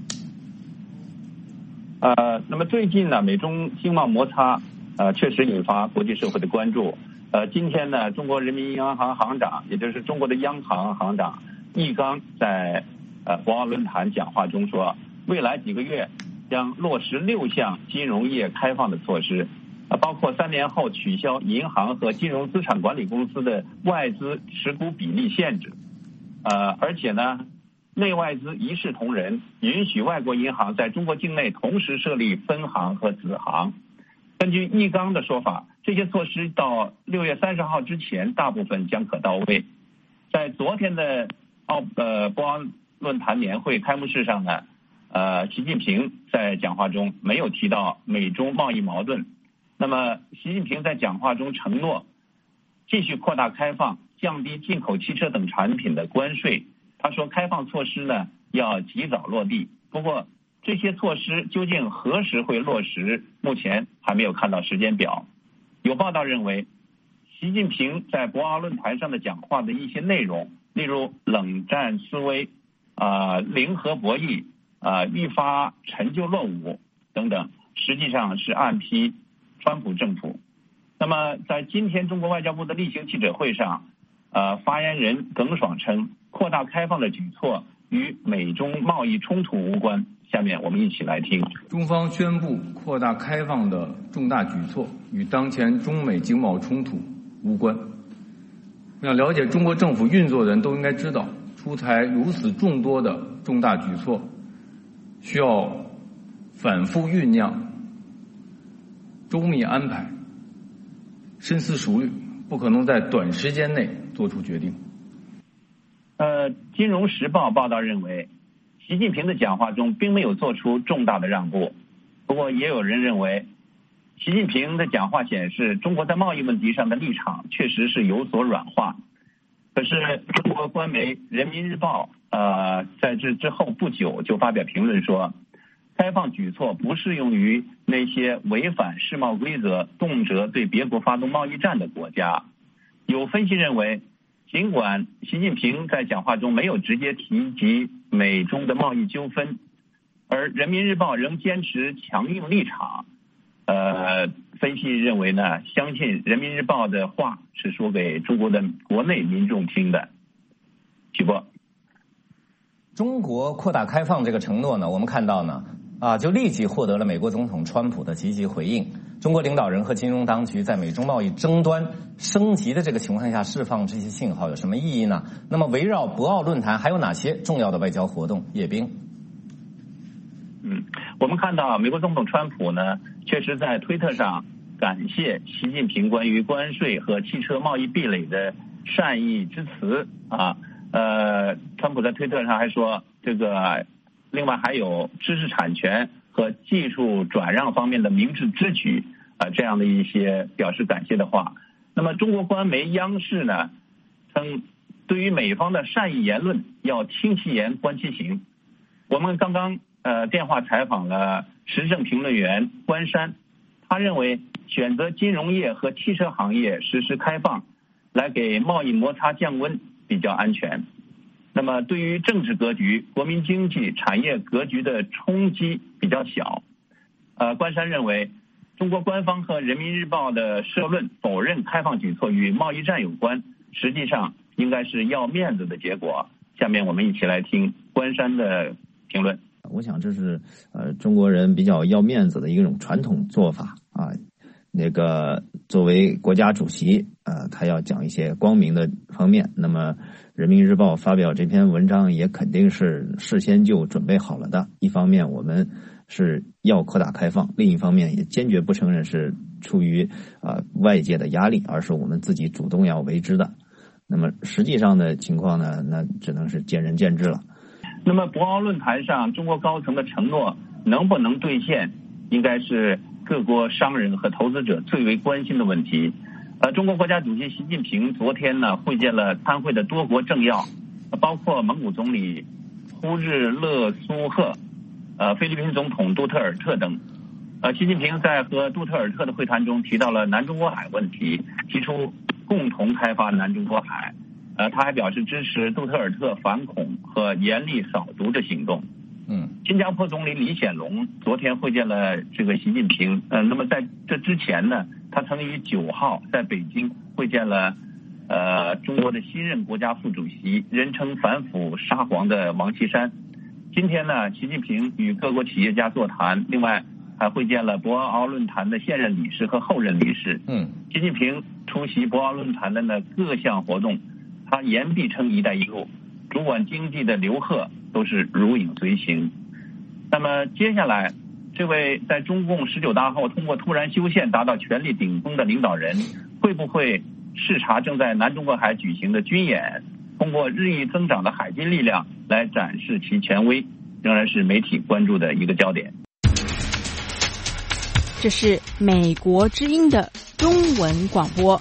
S17: 呃，那么最近呢，美中经贸摩擦呃确实引发国际社会的关注。呃，今天呢，中国人民银行行长，也就是中国的央行行长易纲在呃博鳌论坛讲话中说，未来几个月将落实六项金融业开放的措施，呃，包括三年后取消银行和金融资产管理公司的外资持股比例限制，呃，而且呢，内外资一视同仁，允许外国银行在中国境内同时设立分行和子行。根据易纲的说法，这些措施到六月三十号之前大部分将可到位。在昨天的奥呃博鳌论坛年会开幕式上呢，呃，习近平在讲话中没有提到美中贸易矛盾。那么，习近平在讲话中承诺继续扩大开放，降低进口汽车等产品的关税。他说，开放措施呢要及早落地。不过，这些措施究竟何时会落实，目前还没有看到时间表。有报道认为，习近平在博鳌论坛上的讲话的一些内容，例如冷战思维、啊、呃、零和博弈、啊、呃、愈发陈旧落伍等等，实际上是暗批川普政府。那么，在今天中国外交部的例行记者会上，呃，发言人耿爽称，扩大开放的举措与美中贸易冲突无关。下面我们一起来听。
S18: 中方宣布扩大开放的重大举措与当前中美经贸冲突无关。我想了解中国政府运作的人都应该知道，出台如此众多的重大举措，需要反复酝酿、周密安排、深思熟虑，不可能在短时间内做出决定。
S17: 呃，《金融时报》报道认为，习近平的讲话中并没有做出重大的让步。不过，也有人认为，习近平的讲话显示，中国在贸易问题上的立场确实是有所软化。可是，中国官媒《人民日报》呃，在这之后不久就发表评论说，开放举措不适用于那些违反世贸规则、动辄对别国发动贸易战的国家。有分析认为，尽管习近平在讲话中没有直接提及美中的贸易纠纷，而人民日报仍坚持强硬立场。呃，分析认为呢，相信人民日报的话是说给中国的国内民众听的。许波，
S16: 中国扩大开放这个承诺呢，我们看到呢，啊，就立即获得了美国总统川普的积极回应。中国领导人和金融当局在美中贸易争端升级的这个情况下释放这些信号有什么意义呢？那么围绕博鳌论坛还有哪些重要的外交活动？叶冰。
S17: 嗯，我们看到美国总统川普呢，确实在推特上感谢习近平关于关税和汽车贸易壁垒的善意之词啊。呃，川普在推特上还说，这个另外还有知识产权和技术转让方面的明智之举啊、呃，这样的一些表示感谢的话。那么中国官媒央视呢，称对于美方的善意言论要听其言观其行。我们刚刚呃电话采访了时政评论员关山，他认为选择金融业和汽车行业实施开放，来给贸易摩擦降温比较安全。那么对于政治格局、国民经济、产业格局的冲击比较小。呃，关山认为，中国官方和人民日报的社论否认开放举措与贸易战有关，实际上应该是要面子的结果。下面我们一起来听关山的评论。
S19: 我想这是呃中国人比较要面子的一种传统做法啊。那个作为国家主席，呃，他要讲一些光明的方面。那么，人民日报发表这篇文章也肯定是事先就准备好了的。一方面，我们是要扩大开放；另一方面，也坚决不承认是出于啊、呃、外界的压力，而是我们自己主动要为之的。那么，实际上的情况呢，那只能是见仁见智了。
S17: 那么，博鳌论坛上中国高层的承诺能不能兑现，应该是各国商人和投资者最为关心的问题。呃，中国国家主席习近平昨天呢会见了参会的多国政要，包括蒙古总理呼日勒苏赫、呃菲律宾总统杜特尔特等。 呃，习近平在和杜特尔特的会谈中提到了南中国海问题，提出共同开发南中国海。呃，他还表示支持杜特尔特反恐和严厉扫毒的行动。
S16: 嗯，
S17: 新加坡总理李显龙昨天会见了这个习近平。呃，那么在这之前呢，他曾于九号在北京会见了呃中国的新任国家副主席，人称反腐沙皇的王岐山。今天呢，习近平与各国企业家座谈，另外还会见了博鳌论坛的现任理事和后任理事。
S16: 嗯，
S17: 习近平出席博鳌论坛的呢各项活动，他言必称“一带一路”，主管经济的刘鹤都是如影随形。那么接下来，这位在中共十九大后通过突然修宪达到权力顶峰的领导人，会不会视察正在南中国海举行的军演，通过日益增长的海军力量来展示其权威，仍然是媒体关注的一个焦点。
S2: 这是美国之音的中文广播。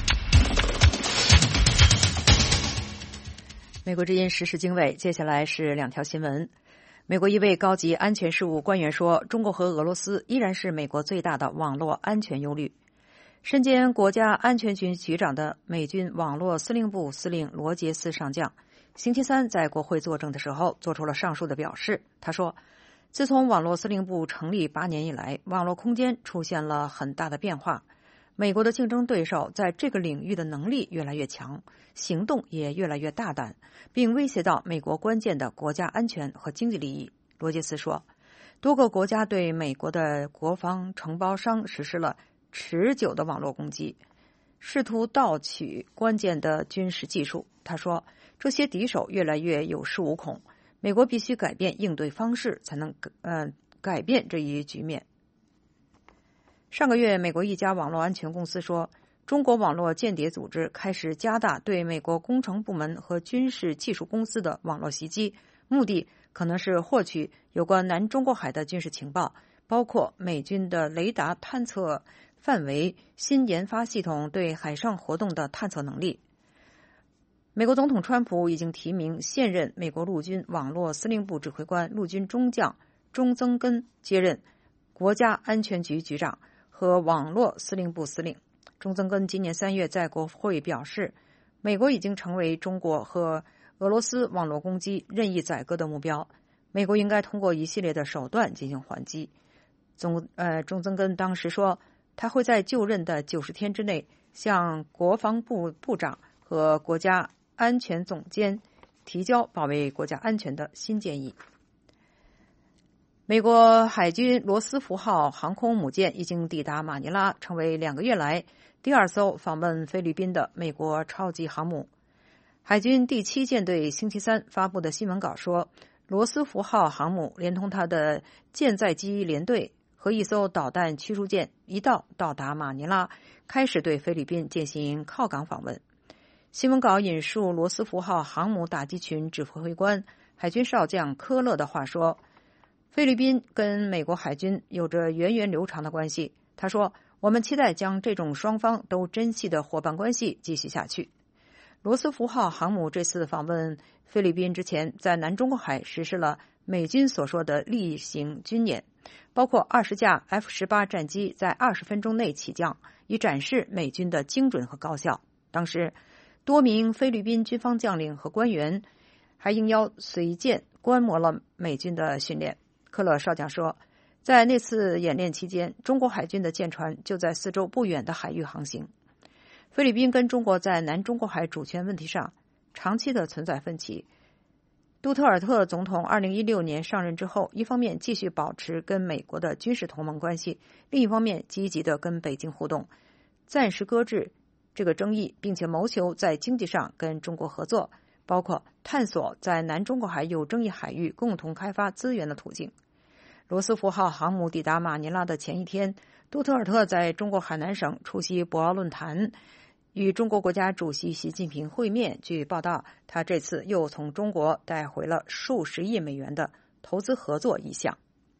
S3: 美国之音时事经纬，接下来是两条新闻。美国一位高级安全事务官员说，中国和俄罗斯依然是美国最大的网络安全忧虑。身兼国家安全局局长的美军网络司令部司令罗杰斯上将，星期三在国会作证的时候做出了上述的表示。他说，自从网络司令部成立八年以来，网络空间出现了很大的变化。美国的竞争对手在这个领域的能力越来越强，行动也越来越大胆，并威胁到美国关键的国家安全和经济利益。罗杰斯说，多个国家对美国的国防承包商实施了持久的网络攻击，试图盗取关键的军事技术。他说，这些敌手越来越有恃无恐，美国必须改变应对方式，才能呃改变这一局面。上个月，美国一家网络安全公司说，中国网络间谍组织开始加大对美国工程部门和军事技术公司的网络袭击，目的可能是获取有关南中国海的军事情报，包括美军的雷达探测范围、新研发系统对海上活动的探测能力。美国总统川普已经提名现任美国陆军网络司令部指挥官陆军中将中曾根接任国家安全局局长和网络司令部司令。中曾根今年三月在国会表示，美国已经成为中国和俄罗斯网络攻击任意宰割的目标，美国应该通过一系列的手段进行还击。总呃，中曾根当时说，他会在就任的九十天之内向国防部部长和国家安全总监提交保卫国家安全的新建议。美国海军罗斯福号航空母舰已经抵达马尼拉，成为两个月来第二艘访问菲律宾的美国超级航母。海军第七舰队星期三发布的新闻稿说，罗斯福号航母连同它的舰载机联队和一艘导弹驱逐舰一道到达马尼拉，开始对菲律宾进行靠港访问。新闻稿引述罗斯福号航母打击群指挥官海军少将科勒的话说，菲律宾跟美国海军有着源远流长的关系。他说，我们期待将这种双方都珍惜的伙伴关系继续下去。罗斯福号航母这次访问菲律宾之前，在南中国海实施了美军所说的例行军演，包括二十架 F 十八 战机在二十分钟内起降，以展示美军的精准和高效。当时多名菲律宾军方将领和官员还应邀随舰观摩了美军的训练。科勒少将说，在那次演练期间，中国海军的舰船就在四周不远的海域航行。菲律宾跟中国在南中国海主权问题上长期的存在分歧。杜特尔特总统二零一六年上任之后，一方面继续保持跟美国的军事同盟关系，另一方面积极的跟北京互动，暂时搁置这个争议，并且谋求在经济上跟中国合作，包括探索在南中国海有争议海域共同开发资源的途径。罗斯福号航母抵达马尼拉的前一天，杜特尔特在中国海南省出席博鳌论坛，与中国国家主席习近平会面。据报道，他这次又从中国带回了数十亿美元的投资合作意向。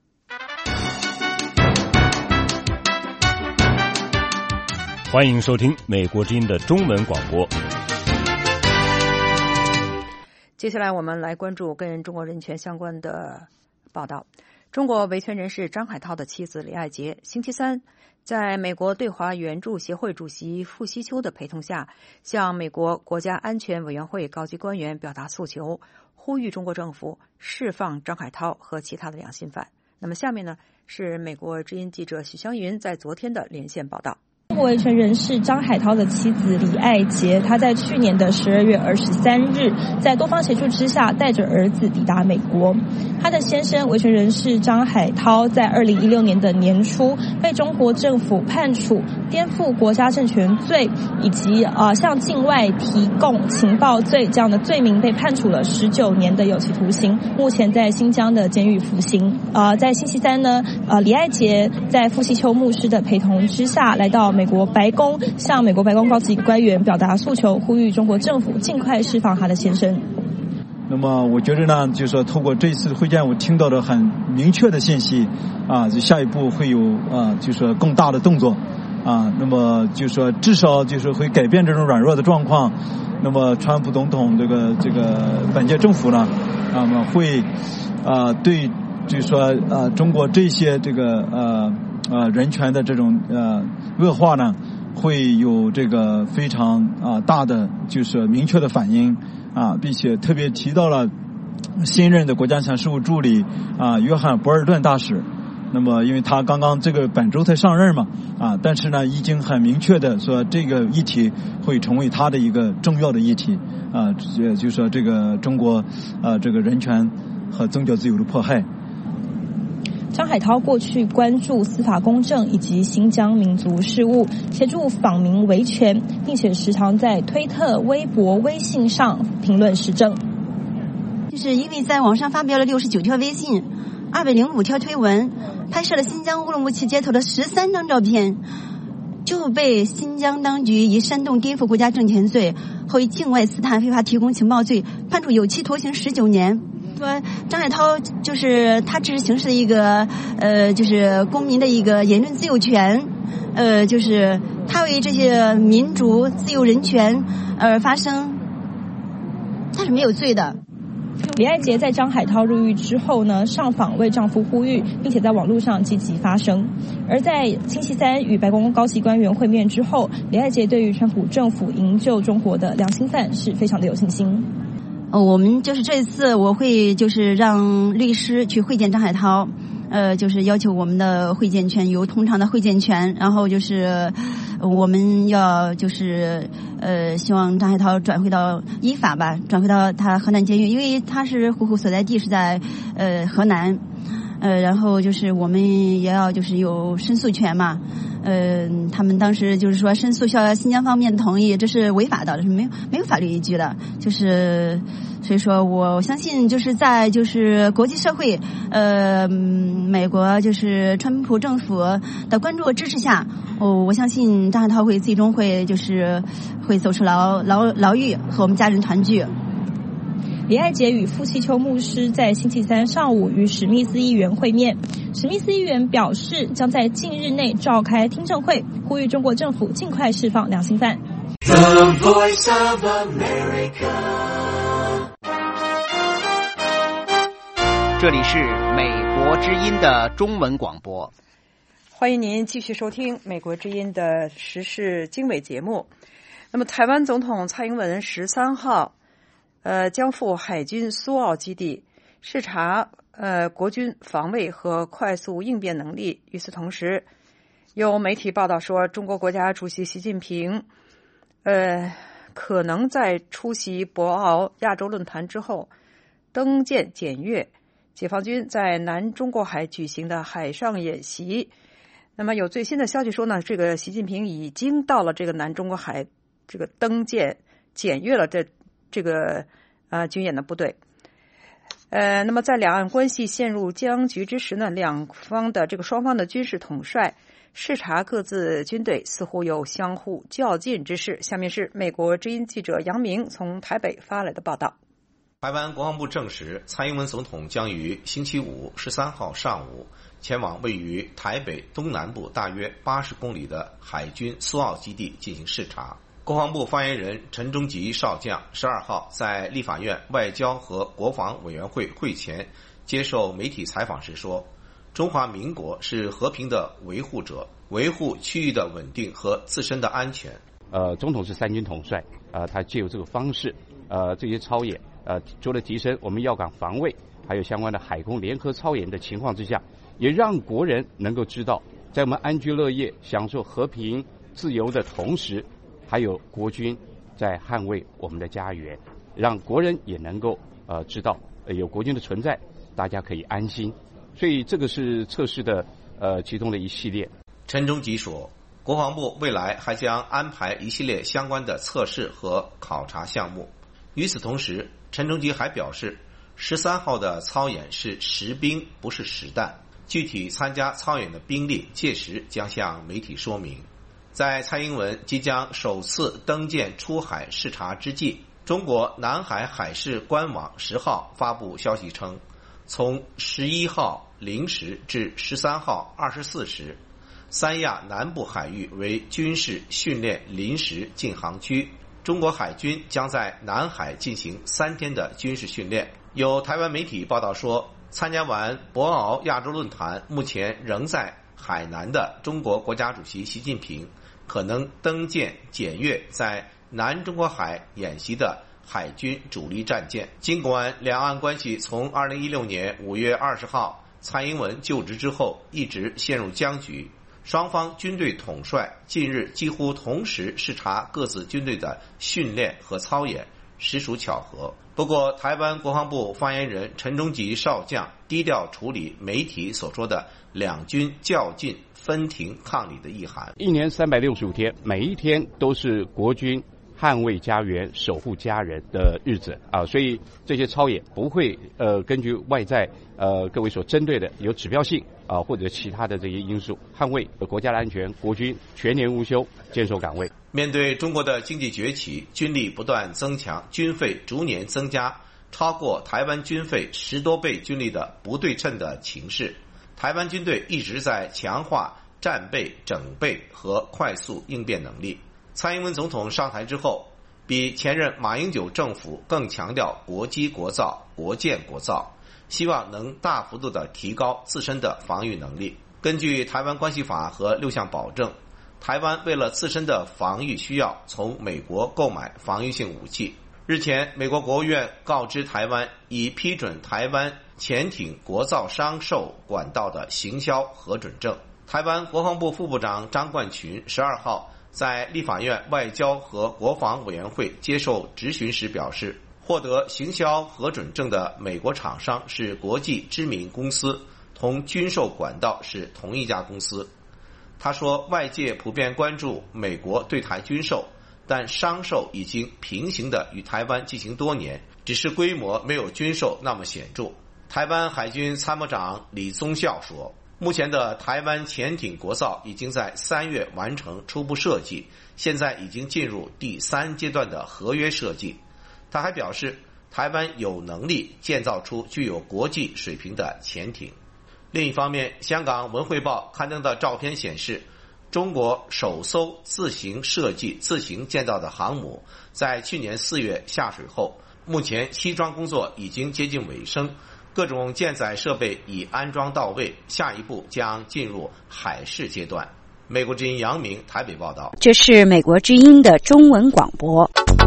S1: 欢迎收听美国之音的中文广播。
S3: 接下来我们来关注跟中国人权相关的报道。 中国维权人士张海涛的妻子李爱杰星期三在美国对华援助协会主席傅希秋的陪同下，向美国国家安全委员会高级官员表达诉求，呼吁中国政府释放张海涛和其他的两性犯。那么下面呢，是美国之音记者许湘云在昨天的连线报道。
S13: 中国维权人士张海涛的妻子李爱杰，她在去年的十二月二十三日，在多方协助之下，带着儿子抵达美国。她的先生维权人士张海涛，在二零一六年的年初，被中国政府判处颠覆国家政权罪以及呃向境外提供情报罪这样的罪名，被判处了十九年的有期徒刑，目前在新疆的监狱服刑。呃，在星期三呢，呃，李爱杰在傅希秋牧师的陪同之下，来到美国白宫，向美国白宫高级官员表达诉求，呼吁中国政府尽快释放他的先生。
S20: 那么我觉得呢，就是说透过这一次会见，我听到的很明确的信息啊，就下一步会有啊，就是说更大的动作啊。那么就是说至少就是会改变这种软弱的状况。那么川普总统这个这个本届政府呢，那么会啊对就是说呃中国这些这个呃呃人权的这种呃恶化呢，会有这个非常啊大的就是明确的反应啊，并且特别提到了新任的国家安全事务助理啊约翰博尔顿大使。那么因为他刚刚这个本周才上任嘛啊，但是呢已经很明确的说这个议题会成为他的一个重要的议题啊，也就是说这个中国啊这个人权和宗教自由的迫害。
S13: 张海涛过去关注司法公正以及新疆民族事务，协助访民维权，并且时常在推特、微博、微信上评论时政。
S21: 就是因为在网上发表了六十九条微信、二百零五条推文，拍摄了新疆乌鲁木齐街头的十三张照片，就被新疆当局以煽动颠覆国家政权罪和以境外刺探非法提供情报罪判处有期徒刑十九年。说张海涛就是他只是行使了一个呃，就是公民的一个言论自由权，呃，就是他为这些民主、自由、人权而发声，他是没有罪的。
S13: 李爱杰在张海涛入狱之后呢，上访为丈夫呼吁，并且在网络上积极发声。而在星期三与白宫高级官员会面之后，李爱杰对于川普政府营救中国的良心犯是非常的有信心。
S21: 呃，我们就是这次我会就是让律师去会见张海涛，呃，就是要求我们的会见权由通常的会见权，然后就是我们要就是呃，希望张海涛转回到依法吧，转回到他河南监狱，因为他是户口所在地是在呃河南，呃，然后就是我们也要就是有申诉权嘛。呃，他们当时就是说申诉需要新疆方面的同意，这是违法的，是没有没有法律依据的。就是所以说我相信就是在就是国际社会，呃，美国就是川普政府的关注和支持下，哦，我相信张海涛会最终会就是会走出牢牢牢狱，和我们家人团聚。
S13: 李爱杰与傅希秋牧师在星期三上午与史密斯议员会面。史密斯议员表示，将在近日内召开听证会，呼吁中国政府尽快释放良心犯。
S22: The Voice of America。
S23: 这里是美国之音的中文广播。
S3: 欢迎您继续收听美国之音的时事经纬节目。那么，台湾总统蔡英文十三号呃，将赴海军苏澳基地视察呃国军防卫和快速应变能力。与此同时，有媒体报道说，中国国家主席习近平呃可能在出席博鳌亚洲论坛之后登舰检阅解放军在南中国海举行的海上演习。那么有最新的消息说呢，这个习近平已经到了这个南中国海，这个登舰检阅了这这个呃军演的部队。呃，那么在两岸关系陷入僵局之时呢，两方的这个双方的军事统帅视察各自军队，似乎有相互较劲之势。下面是美国之音记者杨明从台北发来的报道。
S24: 台湾国防部证实，蔡英文总统将于星期五十三号上午前往位于台北东南部大约八十公里的海军苏澳基地进行视察。国防部发言人陈忠吉少将十二号在立法院外交和国防委员会会前接受媒体采访时说， 中华民国是和平的维护者，维护区域的稳定和自身的安全。
S4: 呃，总统是三军统帅，呃，他借由这个方式，呃，这些操演，呃，除了提升我们要岗防卫，还有相关的海空联合操演的情况之下，也让国人能够知道，在我们安居乐业、享受和平自由的同时，还有国军在捍卫我们的家园，让国人也能够呃知道、呃、有国军的存在，大家可以安心。所以这个是测试的呃其中的一系列。
S24: 陈忠吉说，国防部未来还将安排一系列相关的测试和考察项目。与此同时，陈忠吉还表示，十三号的操演是实兵，不是实弹，具体参加操演的兵力届时将向媒体说明。在蔡英文即将首次登舰出海视察之际，中国南海海事官网十号发布消息称，从十一号零时至十三号二十四时，三亚南部海域为军事训练临时禁航区，中国海军将在南海进行三天的军事训练。有台湾媒体报道说，参加完博鳌亚洲论坛，目前仍在海南的中国国家主席习近平可能登舰检阅在南中国海演习的海军主力战舰。尽管两岸关系从二零一六年五月二十号蔡英文就职之后一直陷入僵局，双方军队统帅近日几乎同时视察各自军队的训练和操演，实属巧合。不过，台湾国防部发言人陈忠吉少将低调处理媒体所说的两军较劲、分庭抗礼的意涵。
S4: 一年三百六十五天，每一天都是国军捍卫家园、守护家人的日子啊，所以这些操演不会呃根据外在呃各位所针对的有指标性啊或者其他的这些因素，捍卫国家的安全，国军全年无休，坚守岗位。
S24: 面对中国的经济崛起，军力不断增强，军费逐年增加，超过台湾军费十多倍军力的不对称的情势，台湾军队一直在强化战备、整备和快速应变能力。蔡英文总统上台之后，比前任马英九政府更强调国机国造、国建国造，希望能大幅度的提高自身的防御能力。根据台湾关系法和六项保证，台湾为了自身的防御需要，从美国购买防御性武器。日前，美国国务院告知台湾，已批准台湾潜艇国造商售管道的行销核准证。台湾国防部副部长张冠群十二号在立法院外交和国防委员会接受质询时表示，获得行销核准证的美国厂商是国际知名公司，同军售管道是同一家公司。他说，外界普遍关注美国对台军售，但商售已经平行的与台湾进行多年，只是规模没有军售那么显著。台湾海军参谋长李宗孝说，目前的台湾潜艇国造已经在三月完成初步设计，现在已经进入第三阶段的合约设计。他还表示，台湾有能力建造出具有国际水平的潜艇。另一方面，香港文汇报刊登的照片显示，中国首艘自行设计、自行建造的航母在去年四月下水后，目前西装工作已经接近尾声，各种舰载设备已安装到位，下一步将进入海试阶段。美国之音杨明台北报道。
S2: 这是美国之音的中文广播。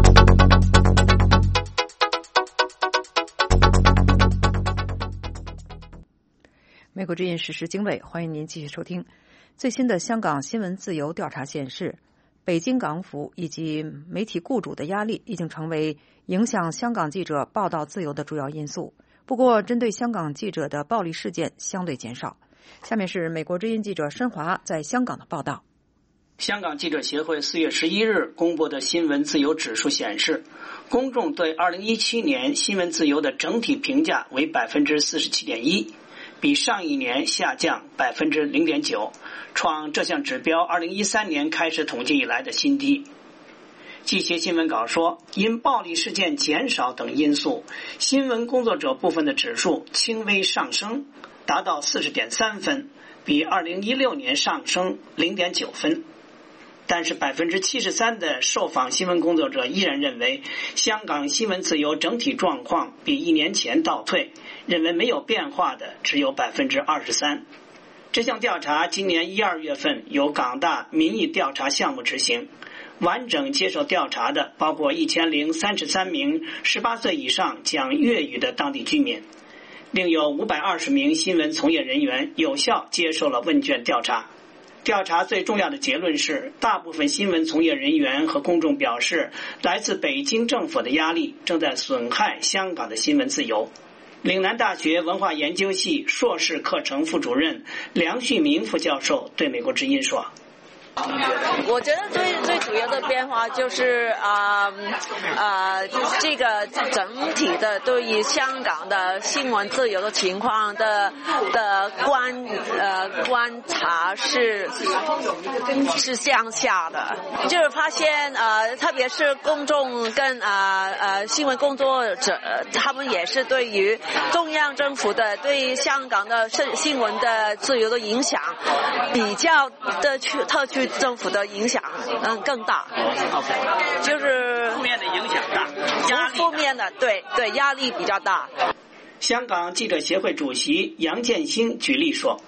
S3: 美国之音时事经纬，欢迎您继续收听。最新的香港新闻自由调查显示，北京港府以及媒体雇主的压力已经成为影响香港记者报道自由的主要因素。不过，针对香港记者的暴力事件相对减少。下面是美国之音记者申华在香港的报道。
S6: 香港记者协会四月十一日公布的新闻自由指数显示，公众对二零一七年新闻自由的整体评价为百分之四十七点一。比上一年下降百分之零点九，创这项指标二零一三年开始统计以来的新低。记协新闻稿说，因暴力事件减少等因素，新闻工作者部分的指数轻微上升，达到四十点三分，比二零一六年上升零点九分。 但是百分之七十三的受访新闻工作者依然认为，香港新闻自由整体状况比一年前倒退，认为没有变化的只有百分之二十三。这项调查今年一二月份由港大民意调查项目执行，完整接受调查的包括一千零三十三名十八岁以上讲粤语的当地居民，另有五百二十名新闻从业人员有效接受了问卷调查。调查最重要的结论是，大部分新闻从业人员和公众表示，来自北京政府的压力正在损害香港的新闻自由。岭南大学文化研究系硕士课程副主任梁旭明副教授对美国之音说，
S7: 我觉得最最主要的变化就是啊啊、呃呃，这个整体的对于香港的新闻自由的情况的的观呃观察是是向下的，就是发现呃，特别是公众跟啊 呃, 呃新闻工作者，他们也是对于中央政府的对于香港的新闻的自由的影响比较的去特区政府的影响嗯更大，就是
S6: 负面的影响大，压力
S7: 负面的对对压力比较大。
S6: 香港记者协会主席杨建兴举例说。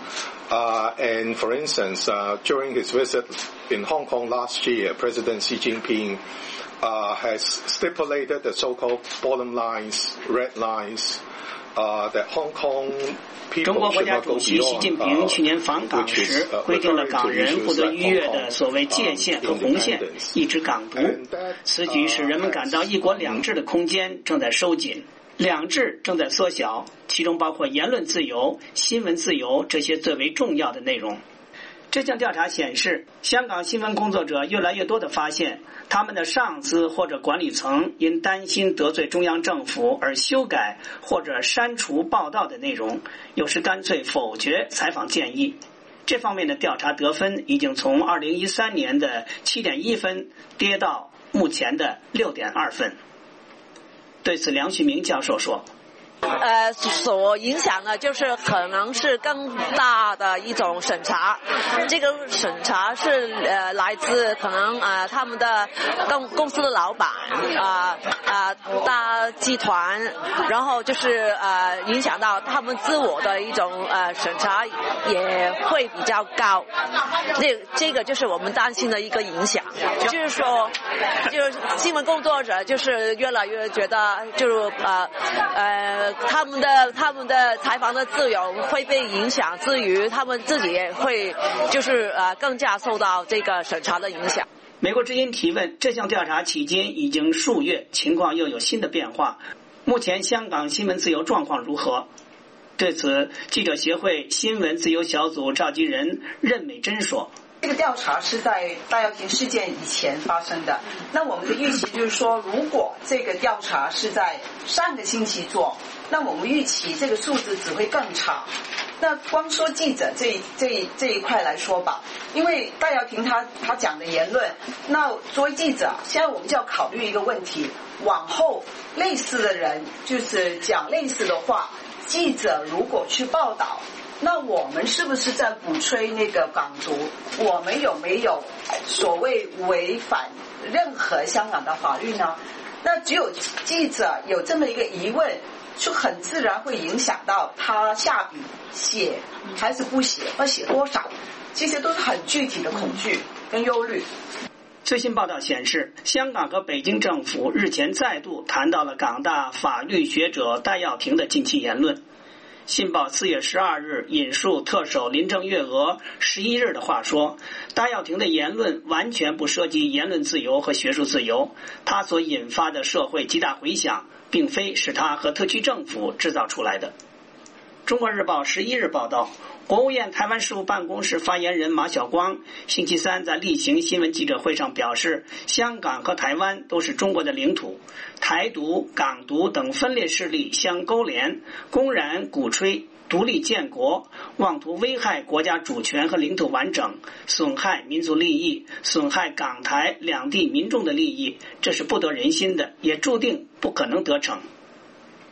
S9: Uh, and for instance, uh, during his visit in Hong Kong last year, President Xi Jinping uh, has stipulated the so-called bottom lines, red lines, uh, that Hong Kong people
S6: 中国国家主席习近平去年访港时规定了港人不得逾越的所谓界限和红线，一直港独。此举使人们感到一国两制的空间正在收紧，两制正在缩小，其中包括言论自由、新闻自由这些最为重要的内容。这项调查显示，香港新闻工作者越来越多地发现，他们的上司或者管理层因担心得罪中央政府而修改或者删除报道的内容，有时干脆否决采访建议。这方面的调查得分已经从二零一三年的 七点一 分跌到目前的 六点二 分。对此，梁旭明教授说，
S7: 呃，所影响的就是可能是更大的一种审查，这个审查是呃来自可能呃他们的公公司的老板啊啊、呃、大集团，然后就是呃影响到他们自我的一种呃审查也会比较高，这这个就是我们担心的一个影响，就是说，就是新闻工作者就是越来越觉得就是呃呃。他们的他们的采访的自由会被影响，至于他们自己也会就是呃更加受到这个审查的影响。
S6: 美国之音提问：这项调查迄今已经数月，情况又有新的变化，目前香港新闻自由状况如何？对此，记者协会新闻自由小组召集人任美珍说。
S10: 这个调查是在戴耀廷事件以前发生的，那我们的预期就是说，如果这个调查是在上个星期做，那我们预期这个数字只会更差。那光说记者这这这一块来说吧，因为戴耀廷他他讲的言论，那作为记者，现在我们就要考虑一个问题，往后类似的人就是讲类似的话，记者如果去报道，那我们是不是在鼓吹那个港独？我们有没有所谓违反任何香港的法律呢？那只有记者有这么一个疑问，就很自然会影响到他下笔写还是不写，要写多少，这些都是很具体的恐惧跟忧虑。
S6: 最新报道显示，香港和北京政府日前再度谈到了港大法律学者戴耀廷的近期言论。信报四月十二日引述特首林郑月娥十一日的话说，戴耀廷的言论完全不涉及言论自由和学术自由，他所引发的社会极大回响，并非是他和特区政府制造出来的。中国日报十一日报道，国务院台湾事务办公室发言人马晓光星期三在例行新闻记者会上表示，香港和台湾都是中国的领土，台独、港独等分裂势力相勾连，公然鼓吹独立建国，妄图危害国家主权和领土完整，损害民族利益，损害港台两地民众的利益，这是不得人心的，也注定不可能得逞。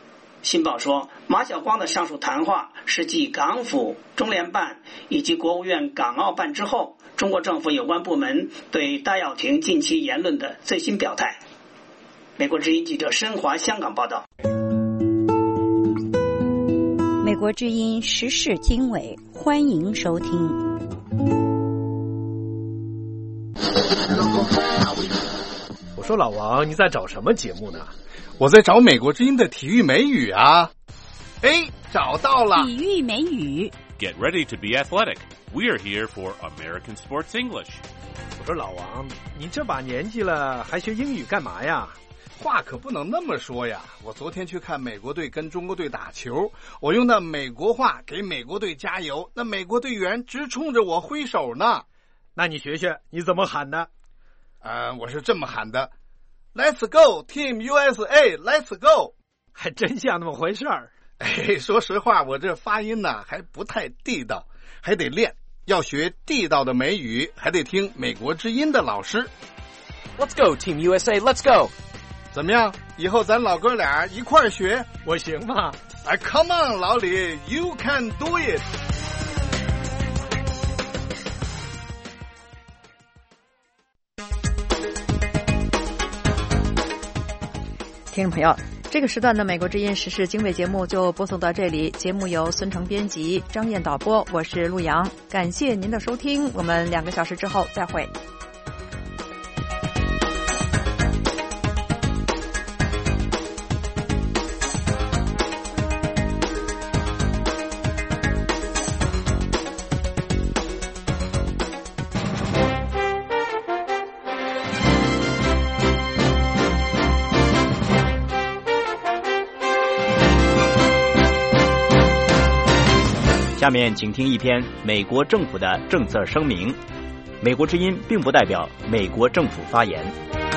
S6: 新报说，马晓光的上述谈话是继港府、中联办以及国务院港澳办之后，中国政府有关部门对戴耀廷近期言论的最新表态。美国之音记者申华香港报道。
S2: 美国之音时事经纬，欢迎收听。
S5: 我说老王，你在找什么节目呢？
S8: 我在找美国之音的体育美语啊！哎，找到了！
S2: 体育美语。
S1: Get ready to be athletic. We're here for American Sports English.
S5: 我说老王，你这把年纪了，还学英语干嘛呀？
S8: 话可不能那么说呀！我昨天去看美国队跟中国队打球，我用那美国话给美国队加油，那美国队员直冲着我挥手呢。
S5: 那你学学，你怎么喊的？
S8: 呃，我是这么喊的 ：Let's go, Team U S A, Let's go！
S5: 还真像那么回事儿。
S8: 哎，说实话，我这发音呢还不太地道，还得练。要学地道的美语，还得听美国之音的老师。
S5: Let's go, Team U S A, Let's go！
S8: 怎么样？以后咱老哥俩一块儿学，
S5: 我行吗？
S8: 哎 ，Come on， 老李 ，You can do it。
S3: 听众朋友，这个时段的美国之音时事经纬节目就播送到这里。节目由孙成编辑，张燕导播，我是陆阳。感谢您的收听，我们两个小时之后再会。
S11: 下面请听一篇美国政府的政策声明。美国之音并不代表美国政府发言。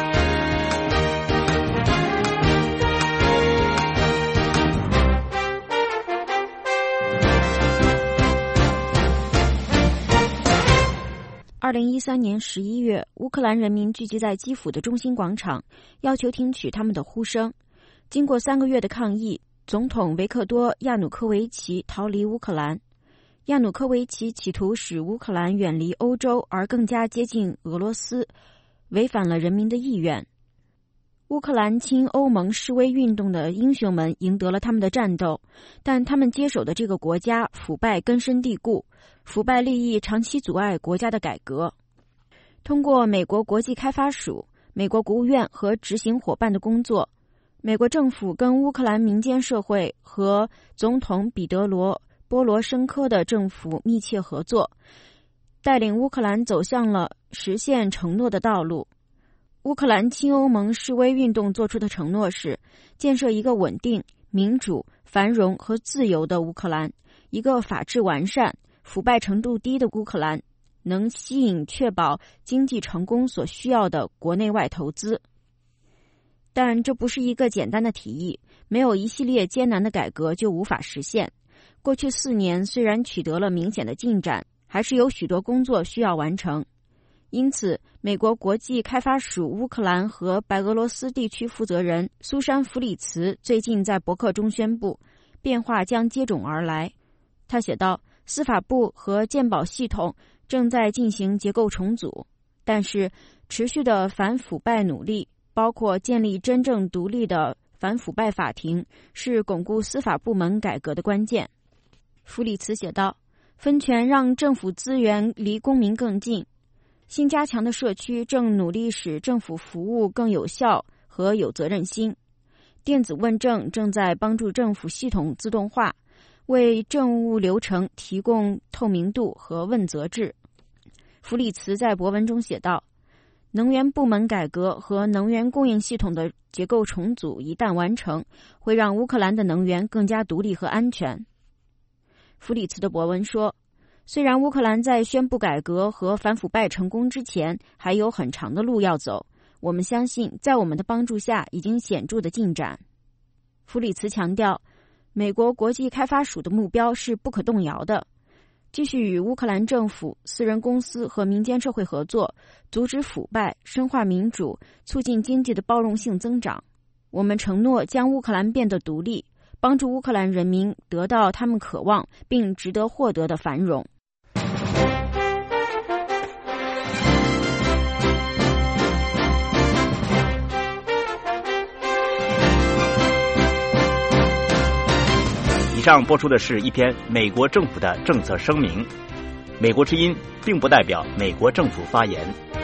S12: 二零一三年十一月，乌克兰人民聚集在基辅的中心广场，要求听取他们的呼声。经过三个月的抗议，总统维克多·亚努科维奇逃离乌克兰。亚努科维奇企图使乌克兰远离欧洲而更加接近俄罗斯，违反了人民的意愿。乌克兰亲欧盟示威运动的英雄们赢得了他们的战斗，但他们接手的这个国家腐败根深蒂固，腐败利益长期阻碍国家的改革。通过美国国际开发署、美国国务院和执行伙伴的工作，美国政府跟乌克兰民间社会和总统彼得罗波罗申科的政府密切合作，带领乌克兰走向了实现承诺的道路。乌克兰亲欧盟示威运动做出的承诺是建设一个稳定、民主、繁荣和自由的乌克兰，一个法治完善、腐败程度低的乌克兰，能吸引确保经济成功所需要的国内外投资。但这不是一个简单的提议，没有一系列艰难的改革就无法实现。过去四年虽然取得了明显的进展，还是有许多工作需要完成。因此，美国国际开发署乌克兰和白俄罗斯地区负责人苏珊·弗里茨最近在博客中宣布，变化将接踵而来。他写道，司法部和鉴保系统正在进行结构重组，但是持续的反腐败努力，包括建立真正独立的反腐败法庭，是巩固司法部门改革的关键。弗里茨写道，分权让政府资源离公民更近，新加强的社区正努力使政府服务更有效和有责任心。电子问政正在帮助政府系统自动化，为政务流程提供透明度和问责制。弗里茨在博文中写道，能源部门改革和能源供应系统的结构重组一旦完成，会让乌克兰的能源更加独立和安全。弗里茨的博文说，虽然乌克兰在宣布改革和反腐败成功之前还有很长的路要走，我们相信在我们的帮助下已经显著的进展。弗里茨强调，美国国际开发署的目标是不可动摇的，继续与乌克兰政府、私人公司和民间社会合作，阻止腐败，深化民主，促进经济的包容性增长。我们承诺将乌克兰变得独立， 帮助乌克兰人民得到他们渴望并值得获得的繁荣。
S11: 以上播出的是一篇美国政府的政策声明。美国之音并不代表美国政府发言。